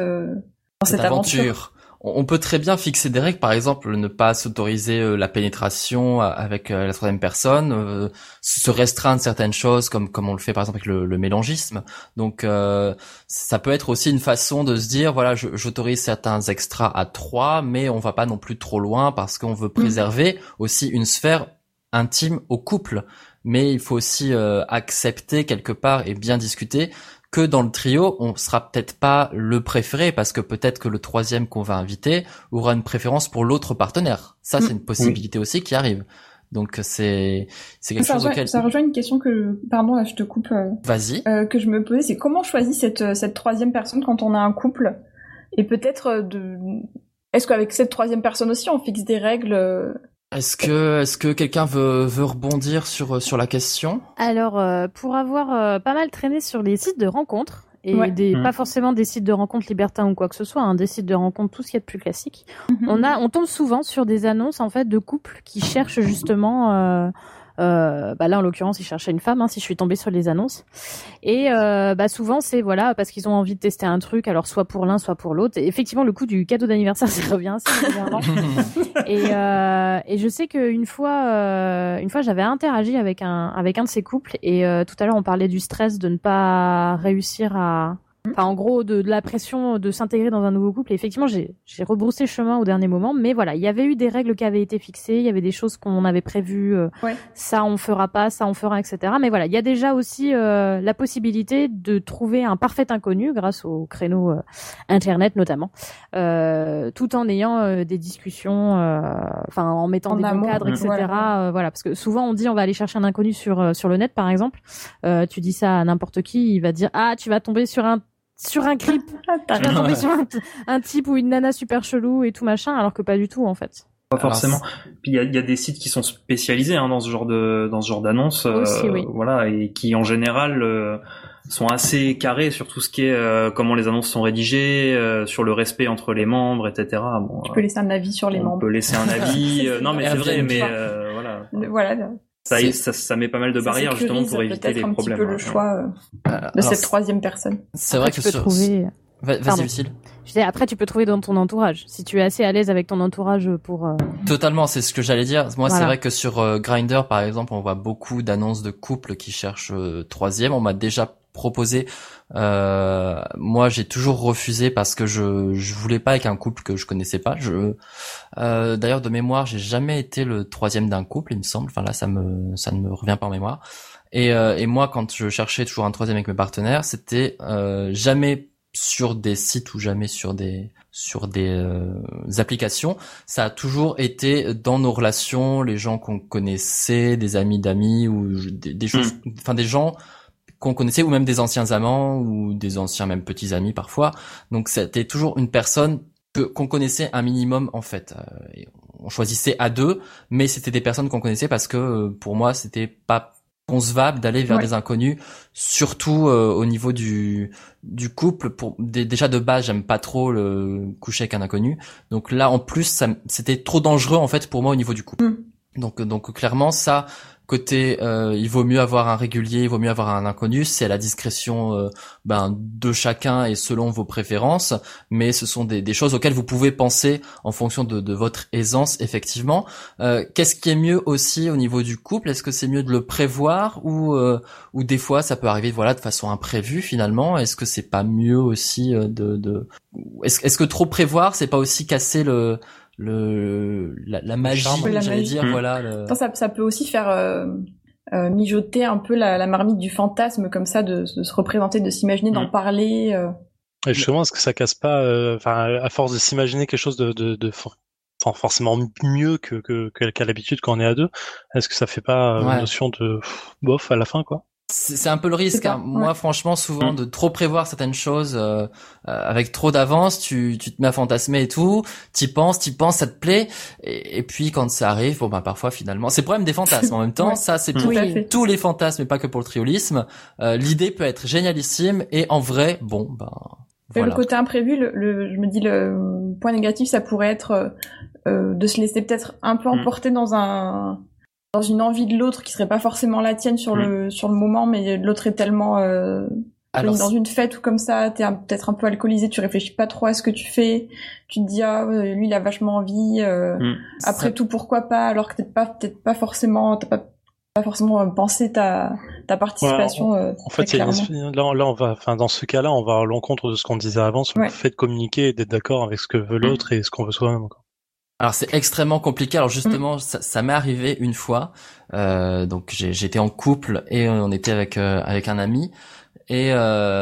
aventure. On peut très bien fixer des règles, par exemple ne pas s'autoriser la pénétration avec la troisième personne, se restreindre certaines choses comme on le fait par exemple avec le mélangisme. Donc ça peut être aussi une façon de se dire voilà, j'autorise certains extras à 3, mais on va pas non plus trop loin parce qu'on veut préserver aussi une sphère intime au couple. Mais il faut aussi accepter quelque part et bien discuter que dans le trio, on sera peut-être pas le préféré parce que peut-être que le troisième qu'on va inviter aura une préférence pour l'autre partenaire. Ça, c'est une possibilité aussi qui arrive. Donc c'est quelque chose auquel... Ça rejoint une question pardon, là, je te coupe. Vas-y. Que je me posais, c'est comment on choisit cette troisième personne quand on a un couple? Et peut-être est-ce qu'avec cette troisième personne aussi, on fixe des règles? Est-ce que quelqu'un veut rebondir sur la question? Alors, pour avoir pas mal traîné sur les sites de rencontres, et pas forcément des sites de rencontres libertins ou quoi que ce soit, des sites de rencontres, tout ce qu'il y a de plus classique, on tombe souvent sur des annonces en fait de couples qui cherchent justement là en l'occurrence ils cherchaient une femme, si je suis tombée sur les annonces, et souvent c'est parce qu'ils ont envie de tester un truc, alors soit pour l'un soit pour l'autre, et effectivement le coup du cadeau d'anniversaire ça revient assez régulièrement. et je sais qu'une fois j'avais interagi avec un de ces couples, et tout à l'heure on parlait du stress de ne pas réussir à... Enfin, en gros, de la pression de s'intégrer dans un nouveau couple. Et effectivement, j'ai rebroussé chemin au dernier moment. Mais voilà, il y avait eu des règles qui avaient été fixées. Il y avait des choses qu'on avait prévues. Ça, on fera pas. Ça, on fera, etc. Mais voilà, il y a déjà aussi la possibilité de trouver un parfait inconnu grâce au créneau Internet notamment, tout en ayant des discussions, en mettant des bons cadres, etc. Parce que souvent on dit on va aller chercher un inconnu sur le net, par exemple. Tu dis ça à n'importe qui, il va dire tu vas tomber sur un creep, tu vas tomber sur un type ou une nana super chelou et tout machin, alors que pas du tout en fait. Pas forcément. Puis il y a des sites qui sont spécialisés dans ce genre d'annonces, voilà, et qui en général sont assez carrés sur tout ce qui est comment les annonces sont rédigées, sur le respect entre les membres, etc. Bon, tu peux laisser un avis sur les membres. On peut laisser un avis. Non, mais c'est vrai, mais voilà. Voilà. Ça met pas mal de barrières justement pour éviter les problèmes. Un petit peu le choix de cette troisième personne. C'est vrai que Vas-y, Lucille. Je disais, après, tu peux trouver dans ton entourage. Si tu es assez à l'aise avec ton entourage pour... Totalement, c'est ce que j'allais dire. Moi, c'est vrai que sur Grindr, par exemple, on voit beaucoup d'annonces de couples qui cherchent troisième. On m'a déjà proposé. Moi, j'ai toujours refusé parce que je voulais pas avec un couple que je connaissais pas. D'ailleurs, de mémoire, j'ai jamais été le troisième d'un couple, il me semble. Enfin là, ça ne me revient pas en mémoire. Et moi, quand je cherchais toujours un troisième avec mes partenaires, c'était jamais sur des sites ou jamais sur des applications. Ça a toujours été dans nos relations, les gens qu'on connaissait, des amis d'amis ou des choses, enfin des gens qu'on connaissait ou même des anciens amants ou des anciens même petits amis parfois. Donc c'était toujours une personne qu'on connaissait un minimum en fait. On choisissait à deux, mais c'était des personnes qu'on connaissait parce que pour moi c'était pas concevable d'aller vers des inconnus, surtout au niveau du couple. Déjà de base, j'aime pas trop le coucher avec un inconnu. Donc là, en plus, c'était trop dangereux en fait pour moi au niveau du couple. Donc clairement, ça, côté, il vaut mieux avoir un régulier, il vaut mieux avoir un inconnu. C'est à la discrétion de chacun et selon vos préférences. Mais ce sont des choses auxquelles vous pouvez penser en fonction de votre aisance, effectivement. Qu'est-ce qui est mieux aussi au niveau du couple? Est-ce que c'est mieux de le prévoir ou des fois ça peut arriver de façon imprévue finalement? Est-ce que c'est pas mieux aussi est-ce que trop prévoir, c'est pas aussi casser la magie, j'allais dire, Ça peut aussi faire mijoter un peu la marmite du fantasme, comme ça, de se représenter, de s'imaginer, d'en parler. Et justement, est-ce que ça casse pas, à force de s'imaginer quelque chose de forcément mieux qu'à l'habitude quand on est à deux, est-ce que ça fait pas une notion de bof à la fin, quoi? C'est un peu le risque. Moi, franchement, souvent, de trop prévoir certaines choses avec trop d'avance, tu te mets à fantasmer et tout, t'y penses, ça te plaît, et puis quand ça arrive, parfois finalement, c'est le problème des fantasmes. En même temps, ça, c'est pour tous les fantasmes, et pas que pour le triolisme. L'idée peut être génialissime, et en vrai, voilà. Le côté imprévu, je me dis le point négatif, ça pourrait être de se laisser peut-être un peu emporter dans une envie de l'autre qui serait pas forcément la tienne sur le moment, mais l'autre est tellement dans une fête ou comme ça, t'es peut-être un peu alcoolisé, tu réfléchis pas trop à ce que tu fais, tu te dis lui il a vachement envie, après tout pourquoi pas, alors que t'as pas forcément pensé ta participation. En fait, là on va, dans ce cas-là, on va à l'encontre de ce qu'on disait avant sur le fait de communiquer et d'être d'accord avec ce que veut l'autre et ce qu'on veut soi-même. Alors c'est extrêment compliqué. Alors justement, ça m'est arrivé une fois. Donc j'étais en couple et on était avec un ami. Et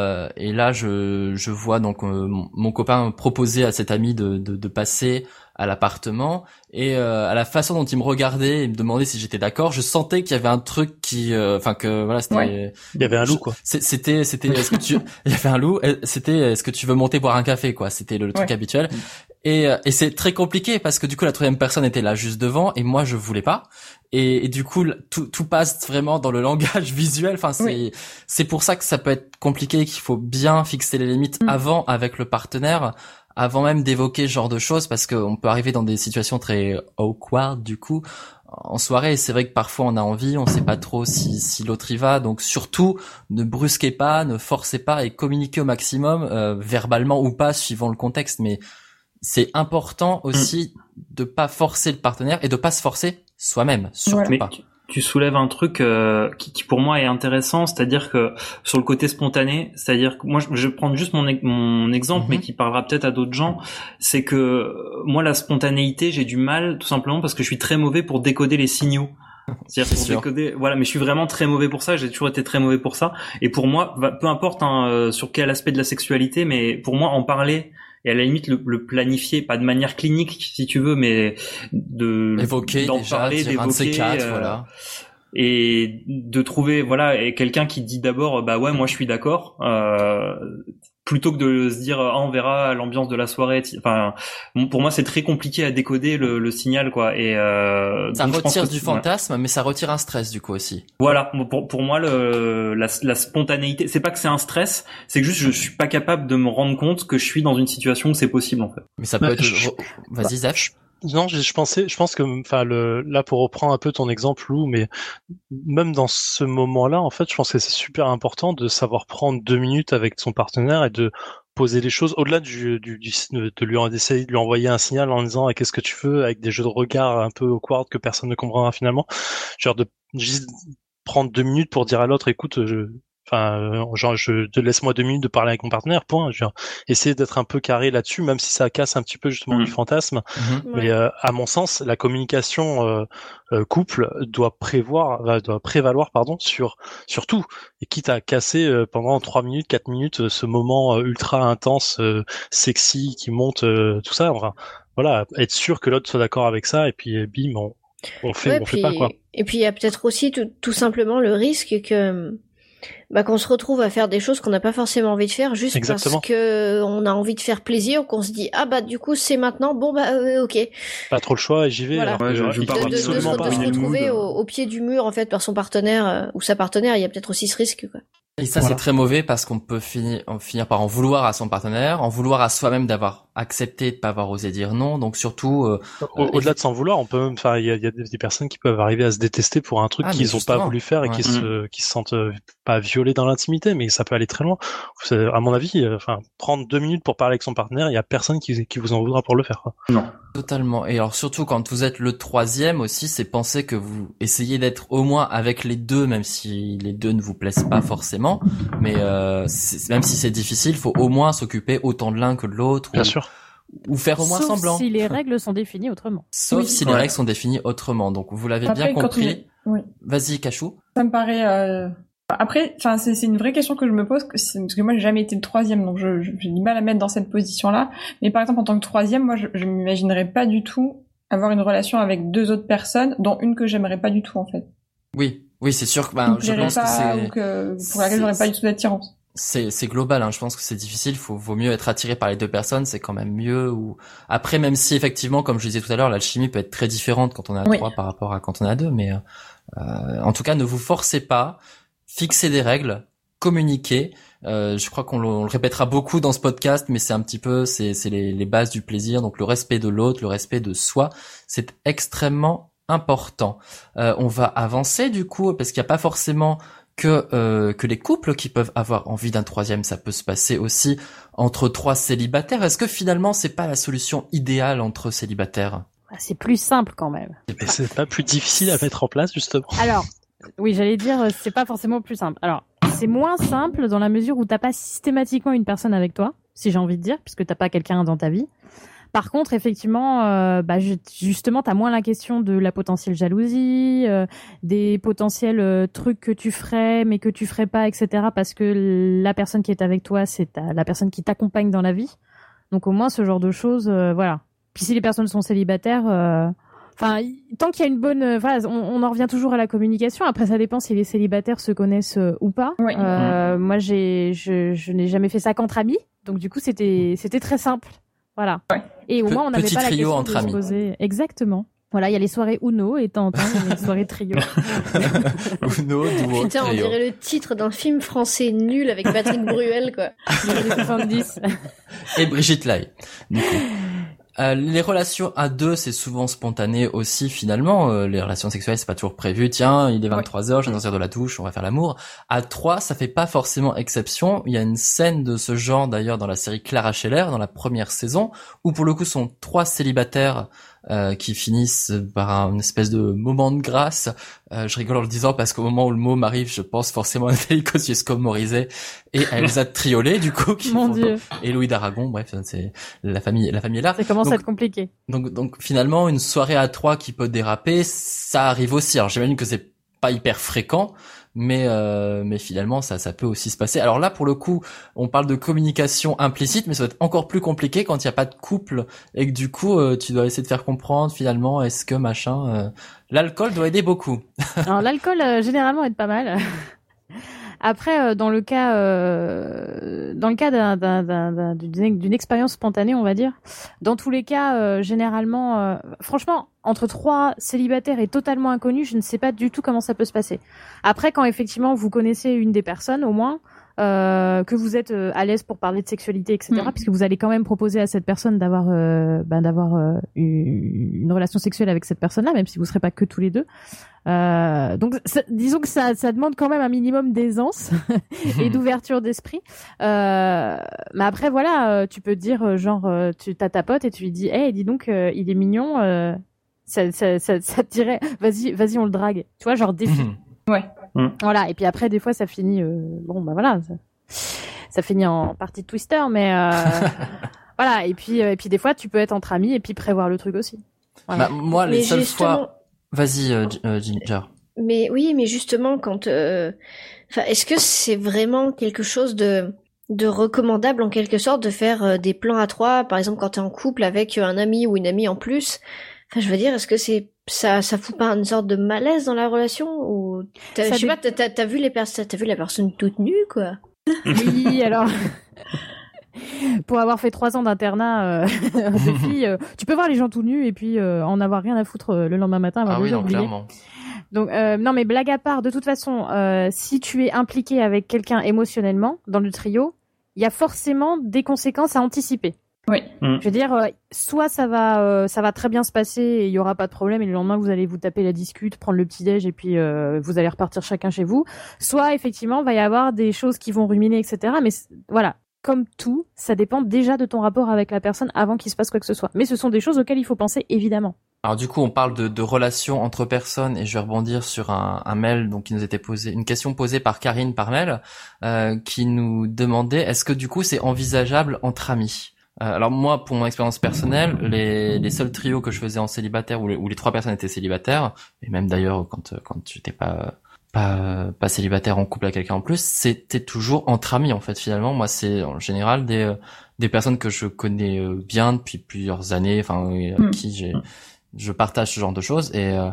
là je vois donc mon copain me proposer à cet ami de passer à l'appartement, et à la façon dont il me regardait et me demandait si j'étais d'accord, je sentais qu'il y avait un truc qui c'était il y avait un loup, quoi. C'était est-ce que il y avait un loup, c'était est-ce que tu veux monter boire un café, quoi. C'était le truc habituel. Et c'est très compliqué parce que du coup la troisième personne était là juste devant et moi je voulais pas, et du coup tout passe vraiment dans le langage visuel. Enfin c'est pour ça que ça peut être compliqué, qu'il faut bien fixer les limites avant avec le partenaire, avant même d'évoquer ce genre de choses, parce qu'on peut arriver dans des situations très awkward du coup en soirée. C'est vrai que parfois on a envie, on sait pas trop si l'autre y va, donc surtout ne brusquez pas, ne forcez pas et communiquez au maximum, verbalement ou pas suivant le contexte, mais c'est important aussi de pas forcer le partenaire et de pas se forcer soi-même, surtout pas. Tu soulèves un truc qui pour moi est intéressant, c'est-à-dire que sur le côté spontané, c'est-à-dire que moi je vais prendre juste mon exemple, mais qui parlera peut-être à d'autres gens, c'est que moi la spontanéité, j'ai du mal tout simplement parce que je suis très mauvais pour décoder les signaux. C'est-à-dire pour décoder, mais je suis vraiment très mauvais pour ça, j'ai toujours été très mauvais pour ça, et pour moi, peu importe sur quel aspect de la sexualité, mais pour moi en parler et à la limite le planifier, pas de manière clinique si tu veux, mais évoquer d'en déjà, parler, d'évoquer, un de ces quatre, voilà. Et de trouver et quelqu'un qui dit d'abord moi je suis d'accord, plutôt que de se dire on verra l'ambiance de la soirée. Enfin pour moi c'est très compliqué à décoder le signal, quoi. Et ça retire du fantasme, mais ça retire un stress du coup aussi. Voilà, pour moi la spontanéité, c'est pas que c'est un stress, c'est que juste je suis pas capable de me rendre compte que je suis dans une situation où c'est possible en fait. Mais ça peut être vas-y Zach. Non, je pense que, enfin, là, pour reprendre un peu ton exemple, Lou, mais même dans ce moment-là, en fait, je pense que c'est super important de savoir prendre 2 minutes avec son partenaire et de poser les choses au-delà d'essayer de lui envoyer un signal en disant qu'est-ce que tu veux, avec des jeux de regard un peu awkward que personne ne comprendra finalement. Genre de juste prendre 2 minutes pour dire à l'autre, écoute, genre, je te laisse-moi 2 minutes de parler avec mon partenaire, point. Genre, essayer d'être un peu carré là-dessus, même si ça casse un petit peu justement du fantasme. Mais à mon sens, la communication couple doit prévaloir, sur tout. Et quitte à casser pendant 3 minutes, 4 minutes, ce moment ultra intense, sexy qui monte, tout ça. Enfin, voilà, être sûr que l'autre soit d'accord avec ça, et puis bim, on fait pas quoi. Et puis il y a peut-être aussi tout simplement le risque que qu'on se retrouve à faire des choses qu'on n'a pas forcément envie de faire juste parce que on a envie de faire plaisir, ou qu'on se dit du coup c'est maintenant, ok. Pas trop le choix et j'y vais. Voilà. Alors, de se retrouver au pied du mur en fait par son partenaire ou sa partenaire, il y a peut-être aussi ce risque quoi. Et ça, c'est très mauvais parce qu'on peut finir par en vouloir à son partenaire, en vouloir à soi-même d'avoir accepté de pas avoir osé dire non. Donc surtout, au-delà de s'en vouloir, on peut même, il y a des personnes qui peuvent arriver à se détester pour un truc qu'ils ont pas voulu faire et qui se sentent pas violés dans l'intimité, mais ça peut aller très loin. À mon avis, prendre 2 minutes pour parler avec son partenaire, il y a personne qui vous en voudra pour le faire, quoi. Non. Totalement. Et alors surtout quand vous êtes le troisième aussi, c'est penser que vous essayez d'être au moins avec les deux, même si les deux ne vous plaisent pas forcément. Mais même si c'est difficile, faut au moins s'occuper autant de l'un que de l'autre. Bien sûr. Ou faire au moins semblant. Sauf si les règles sont définies autrement. Sauf si les règles sont définies autrement. Donc vous l'avez bien compris. Oui. Vas-y, Cachou. Ça me paraît. Après, c'est une vraie question que je me pose, parce que moi j'ai jamais été le troisième, donc j'ai du mal à mettre dans cette position-là. Mais par exemple, en tant que troisième, moi je m'imaginerais pas du tout avoir une relation avec 2 autres personnes, dont une que j'aimerais pas du tout en fait. Oui, c'est sûr que je pense que c'est pour laquelle j'aurais pas du tout d'attirance. C'est global, hein. Je pense que c'est difficile. Vaut mieux être attiré par les 2 personnes, c'est quand même mieux. Ou après, même si effectivement, comme je disais tout à l'heure, l'alchimie peut être très différente quand on est à 3 par rapport à quand on est à 2. Mais en tout cas, ne vous forcez pas. Fixer des règles, communiquer. Je crois qu'on le répétera beaucoup dans ce podcast, mais c'est un petit peu, c'est les bases du plaisir. Donc le respect de l'autre, le respect de soi, c'est extrêmement important. On va avancer du coup, parce qu'il n'y a pas forcément que les couples qui peuvent avoir envie d'un troisième. Ça peut se passer aussi entre 3 célibataires. Est-ce que finalement c'est pas la solution idéale entre célibataires? C'est plus simple quand même. C'est pas plus difficile à mettre en place justement. Alors. Oui, j'allais dire, c'est pas forcément plus simple. Alors, c'est moins simple dans la mesure où t'as pas systématiquement une personne avec toi, si j'ai envie de dire, puisque t'as pas quelqu'un dans ta vie. Par contre, effectivement, justement, t'as moins la question de la potentielle jalousie, des potentiels trucs que tu ferais, mais que tu ferais pas, etc. Parce que la personne qui est avec toi, c'est la personne qui t'accompagne dans la vie. Donc, au moins, ce genre de choses, voilà. Puis si les personnes sont célibataires, tant qu'il y a une bonne, on en revient toujours à la communication. Après, ça dépend si les célibataires se connaissent ou pas. Oui. Moi, je n'ai jamais fait ça qu'entre amis, donc du coup, c'était très simple. Voilà. Ouais. Et au moins, on n'avait pas la question de se poser. Exactement. Voilà, il y a les soirées Uno et temps en temps, il y a les soirées trio. Uno, duo, putain, on dirait le titre d'un film français nul avec Patrick Bruel, quoi. Dans les 70. Et Brigitte Lahaie. Du coup. Les relations à 2, c'est souvent spontané aussi finalement. Les relations sexuelles, c'est pas toujours prévu. Tiens, il est 23h, je viens de sortir de la douche, on va faire l'amour. À 3, ça fait pas forcément exception. Il y a une scène de ce genre d'ailleurs dans la série Clara Scheller, dans la première saison, où pour le coup sont 3 célibataires qui finissent par une espèce de moment de grâce. Je rigole en le disant parce qu'au moment où le mot m'arrive, je pense forcément à Nathalie Kosciusko-Morizet et à Elsa Triolet, du coup, et Louis d'Aragon. Bref, c'est la famille est là. Ça commence à être compliqué. Donc finalement, une soirée à 3 qui peut déraper, ça arrive aussi. Alors j'imagine que c'est pas hyper fréquent, mais finalement ça peut aussi se passer. Alors là pour le coup, on parle de communication implicite, mais ça va être encore plus compliqué quand il y a pas de couple et que du coup tu dois essayer de faire comprendre finalement est-ce que l'alcool doit aider beaucoup. Alors l'alcool généralement aide pas mal. Après, dans le cas d'une expérience spontanée, on va dire, dans tous les cas, généralement, franchement, entre 3 célibataires et totalement inconnus, je ne sais pas du tout comment ça peut se passer. Après, quand effectivement vous connaissez une des personnes, au moins, que vous êtes à l'aise pour parler de sexualité, etc. Puisque vous allez quand même proposer à cette personne d'avoir une relation sexuelle avec cette personne-là, même si vous serez pas que tous les deux. Donc, disons que ça demande quand même un minimum d'aisance et d'ouverture d'esprit. Mais après, voilà, tu peux dire tu t'as ta pote et tu lui dis, hey, dis donc, il est mignon. Ça te dirait, vas-y, on le drague. Tu vois, genre défi. Ouais. Voilà. Et puis après, des fois, ça finit. Voilà, ça finit en partie de Twister, mais voilà. Et puis des fois, tu peux être entre amis et puis prévoir le truc aussi. Voilà. Moi, les seules fois. Vas-y, Ginger. Mais oui, mais justement, quand, est-ce que c'est vraiment quelque chose de recommandable en quelque sorte de faire des plans à trois, par exemple quand t'es en couple avec un ami ou une amie en plus? Enfin, je veux dire, est-ce que ça fout pas une sorte de malaise dans la relation ou je sais pas, t'as vu la personne toute nue, quoi? Oui, alors. Pour avoir fait 3 ans d'internat de filles, tu peux voir les gens tout nus et puis en avoir rien à foutre le lendemain matin. Ah oui, non, clairement. Donc non, mais blague à part, de toute façon, si tu es impliqué avec quelqu'un émotionnellement dans le trio, il y a forcément des conséquences à anticiper. Oui. Je veux dire, soit ça va très bien se passer et il y aura pas de problème et le lendemain vous allez vous taper la discute, prendre le petit déj et puis vous allez repartir chacun chez vous. Soit effectivement, va y avoir des choses qui vont ruminer, etc. Mais voilà. Comme tout, ça dépend déjà de ton rapport avec la personne avant qu'il se passe quoi que ce soit. Mais ce sont des choses auxquelles il faut penser, évidemment. Alors du coup, on parle de relations entre personnes et je vais rebondir sur un mail donc qui nous était posé, une question posée par Karine par mail, qui nous demandait est-ce que du coup c'est envisageable entre amis. Alors moi, pour mon expérience personnelle, les seuls trios que je faisais en célibataire où les 3 personnes étaient célibataires, et même d'ailleurs quand j'étais pas célibataire en couple avec quelqu'un en plus, c'était toujours entre amis en fait finalement. Moi c'est en général des personnes que je connais bien depuis plusieurs années, enfin avec qui je partage ce genre de choses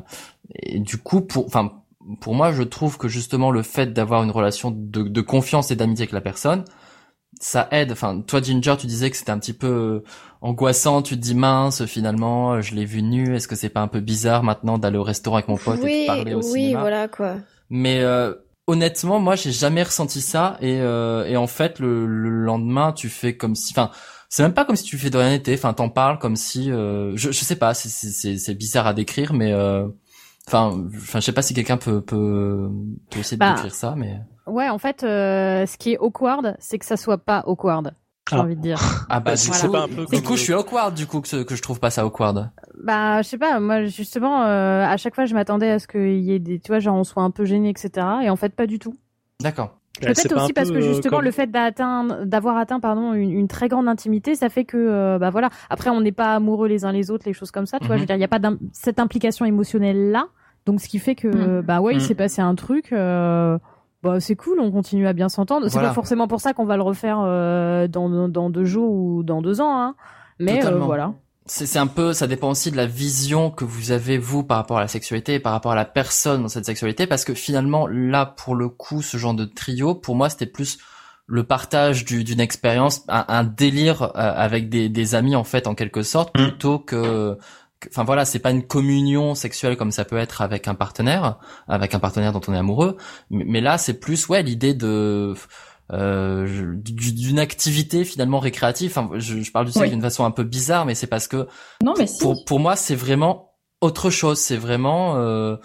et du coup pour moi je trouve que justement le fait d'avoir une relation de confiance et d'amitié avec la personne, ça aide. Enfin toi Ginger, tu disais que c'était un petit peu angoissant, tu te dis mince finalement je l'ai vu nu, est-ce que c'est pas un peu bizarre maintenant d'aller au restaurant avec mon pote et de parler au cinéma. Oui, voilà quoi. Mais honnêtement, moi, j'ai jamais ressenti ça et en fait, le lendemain, tu fais comme si, enfin, c'est même pas comme si tu fais de rien n'était. Enfin, t'en parles comme si, je sais pas, c'est bizarre à décrire, mais enfin, je sais pas si quelqu'un peut essayer de décrire ça, mais. Ouais, en fait, ce qui est awkward, c'est que ça soit pas awkward. J'ai envie de dire. Ah bah c'est pas un peu du coup je suis awkward du coup que je trouve pas ça awkward. Bah je sais pas, moi justement à chaque fois je m'attendais à ce qu'il y ait des, tu vois, genre on soit un peu gêné, etc. Et en fait pas du tout. D'accord. Peut-être aussi parce que justement le fait d'avoir atteint une très grande intimité, ça fait que bah voilà. Après on n'est pas amoureux les uns les autres, les choses comme ça. Tu vois, je veux dire il y a pas cette implication émotionnelle là. Donc ce qui fait que bah ouais il s'est passé un truc. Bah, c'est cool, on continue à bien s'entendre. C'est pas forcément pour ça qu'on va le refaire dans 2 jours ou dans 2 ans, hein. Mais voilà. C'est un peu, ça dépend aussi de la vision que vous avez vous par rapport à la sexualité et par rapport à la personne dans cette sexualité, parce que finalement là pour le coup ce genre de trio pour moi c'était plus le partage d'une expérience, un délire avec des amis en fait en quelque sorte, plutôt que enfin voilà, c'est pas une communion sexuelle comme ça peut être avec un partenaire dont on est amoureux, mais là c'est plus l'idée de d'une activité finalement récréative. Enfin, je parle du sexe d'une façon un peu bizarre, mais c'est parce que non, mais si. pour moi c'est vraiment autre chose, c'est vraiment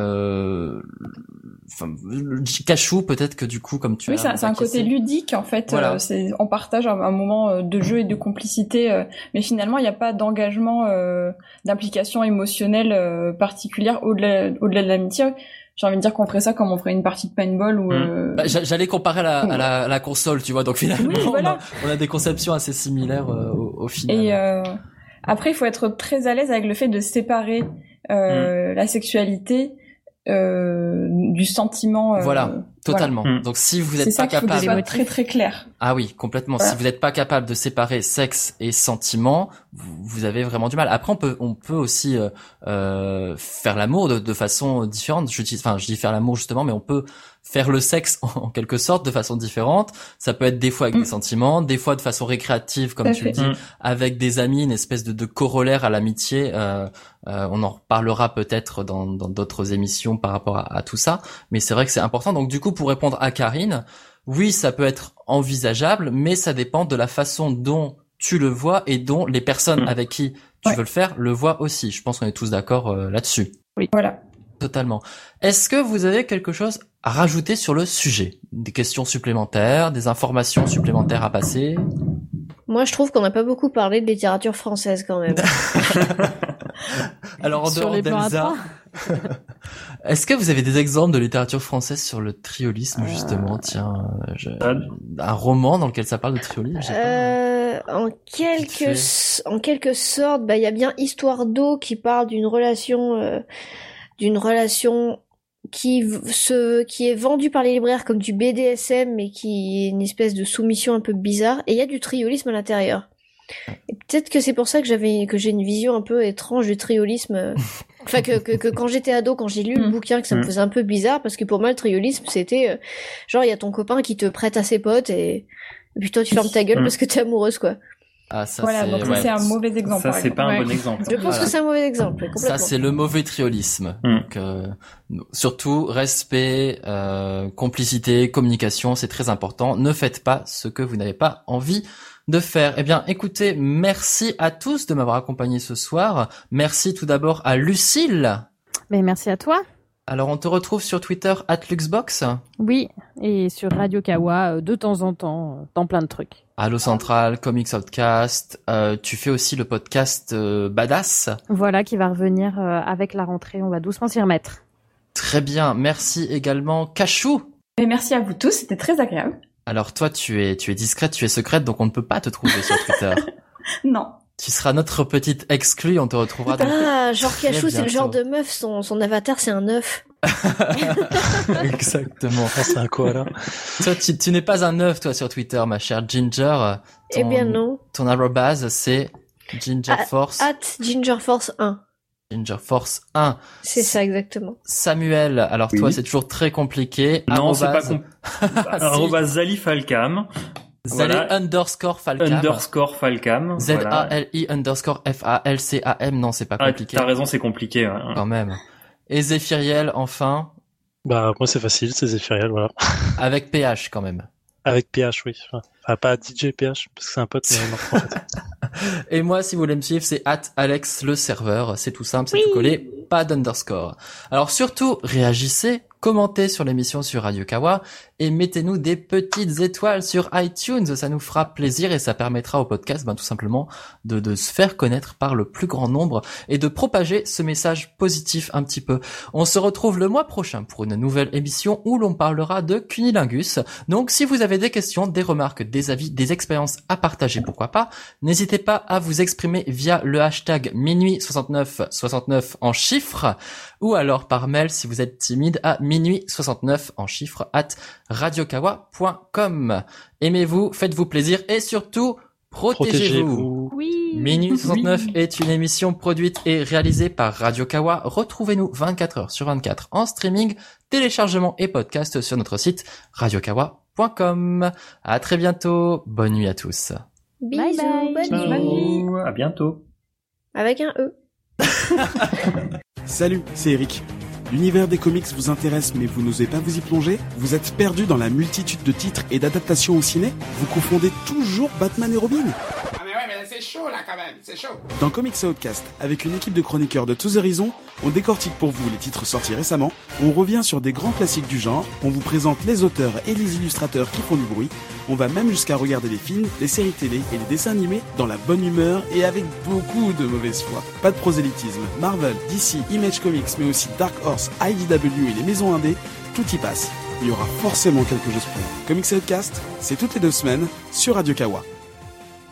cachou peut-être que du coup comme tu oui, c'est un côté ludique en fait. Voilà. C'est on partage un moment de jeu et de complicité, mais finalement il n'y a pas d'engagement, d'implication émotionnelle particulière au-delà de l'amitié. J'ai envie de dire qu'on ferait ça comme on ferait une partie de paintball ou. J'allais comparer à la console, tu vois. Donc finalement, oui, voilà. on a des conceptions assez similaires au final. Et après, il faut être très à l'aise avec le fait de séparer la sexualité du sentiment. Voilà, totalement. Voilà. Donc si vous n'êtes pas capable, c'est ça qu'il faut très très clair. Ah oui, complètement. Voilà. Si vous n'êtes pas capable de séparer sexe et sentiment, vous avez vraiment du mal. Après, on peut aussi faire l'amour de façon différente. Je dis faire l'amour justement, mais on peut faire le sexe en quelque sorte de façon différente. Ça peut être des fois avec des sentiments, des fois de façon récréative, comme tu le dis, avec des amis, une espèce de corollaire à l'amitié. On en reparlera peut-être dans d'autres émissions par rapport à tout ça. Mais c'est vrai que c'est important. Donc du coup, pour répondre à Karine, oui, ça peut être envisageable, mais ça dépend de la façon dont tu le vois et dont les personnes avec qui tu veux le faire le voient aussi. Je pense qu'on est tous d'accord là-dessus. Oui, voilà. Totalement. Est-ce que vous avez quelque chose à rajouter sur le sujet? Des questions supplémentaires, des informations supplémentaires à passer? Moi, je trouve qu'on n'a pas beaucoup parlé de littérature française quand même. Alors, en dehors d'Elsa, est-ce que vous avez des exemples de littérature française sur le triolisme, justement? Tiens, un roman dans lequel ça parle de triolisme? En quelque sorte, il y a bien Histoire d'eau qui parle d'une relation qui est vendue par les libraires comme du BDSM, mais qui est une espèce de soumission un peu bizarre. Et il y a du triolisme à l'intérieur. Et peut-être que c'est pour ça que j'ai une vision un peu étrange du triolisme. Enfin, que quand j'étais ado, quand j'ai lu le bouquin, que ça me faisait un peu bizarre, parce que pour moi, le triolisme, c'était genre, il y a ton copain qui te prête à ses potes, et puis toi, tu fermes ta gueule parce que t'es amoureuse, quoi. Ah, ça, voilà, donc c'est un mauvais exemple. Ça, c'est pas un bon exemple. Je pense que c'est un mauvais exemple, complètement. Ça, c'est le mauvais triolisme. Donc, surtout, respect, complicité, communication, c'est très important. Ne faites pas ce que vous n'avez pas envie de faire. Eh bien, écoutez, merci à tous de m'avoir accompagné ce soir. Merci tout d'abord à Lucille. Mais merci à toi. Alors, on te retrouve sur Twitter @luxbox. Oui, et sur Radio Kawa de temps en temps, dans plein de trucs. Allo Central, Comics Outcast. Tu fais aussi le podcast Badass. Voilà, qui va revenir avec la rentrée. On va doucement s'y remettre. Très bien. Merci également Cachou. Et merci à vous tous. C'était très agréable. Alors toi, tu es discrète, tu es secrète, donc on ne peut pas te trouver sur Twitter. Non. Tu seras notre petite exclue, on te retrouvera dans genre Cachou, c'est le genre de meuf, son avatar c'est un œuf. Exactement. C'est un koala. Toi, tu n'es pas un œuf, toi, sur Twitter, ma chère Ginger. Eh bien non. Ton arrobase, c'est @GingerForce 1. GingerForce 1. C'est ça, exactement. Samuel, alors toi, c'est toujours très compliqué. Non, c'est pas arrobase @ZaliFalcam. Zali _Falcam. ZALI _FALCAM. Non, c'est pas compliqué. T'as raison, c'est compliqué. Hein. Quand même. Et Zéphiriel, enfin. Bah, moi, c'est facile, c'est Zéphiriel, voilà. Avec PH, quand même. Avec PH, oui. Enfin, pas DJ PH, parce que c'est un pote, mais non, en fait. Et moi, si vous voulez me suivre, c'est @Alex le serveur. C'est tout simple, c'est tout collé, pas d'underscore. Alors surtout, réagissez, commentez sur l'émission sur Radio Kawa et mettez-nous des petites étoiles sur iTunes. Ça nous fera plaisir et ça permettra au podcast, tout simplement, de se faire connaître par le plus grand nombre et de propager ce message positif un petit peu. On se retrouve le mois prochain pour une nouvelle émission où l'on parlera de Cunilingus. Donc, si vous avez des questions, des remarques, des avis, des expériences à partager, pourquoi pas, n'hésitez pas à vous exprimer via le hashtag minuit6969 en chiffres ou alors par mail si vous êtes timide à minuit69 en chiffres @radiokawa.com. Aimez-vous, faites-vous plaisir et surtout protégez-vous. Oui. Minuit 69 est une émission produite et réalisée par Radio Kawa. Retrouvez-nous 24 heures sur 24 en streaming, téléchargement et podcast sur notre site radiokawa.com. À très bientôt. Bonne nuit à tous. Bisous, bye bye. bonne nuit. À bientôt. Avec un E. Salut, c'est Eric. L'univers des comics vous intéresse mais vous n'osez pas vous y plonger? Vous êtes perdu dans la multitude de titres et d'adaptations au ciné? Vous confondez toujours Batman et Robin? Ah mais ouais, mais c'est chaud là quand même, c'est chaud. Dans Comics Outcast, avec une équipe de chroniqueurs de tous horizons, on décortique pour vous les titres sortis récemment, on revient sur des grands classiques du genre, on vous présente les auteurs et les illustrateurs qui font du bruit, on va même jusqu'à regarder les films, les séries télé et les dessins animés dans la bonne humeur et avec beaucoup de mauvaise foi. Pas de prosélytisme, Marvel, DC, Image Comics mais aussi Dark Horse, IDW et les maisons indées, tout y passe. Il y aura forcément quelque chose pour vous. Comics Outcast, c'est toutes les 2 semaines sur Radio Kawa.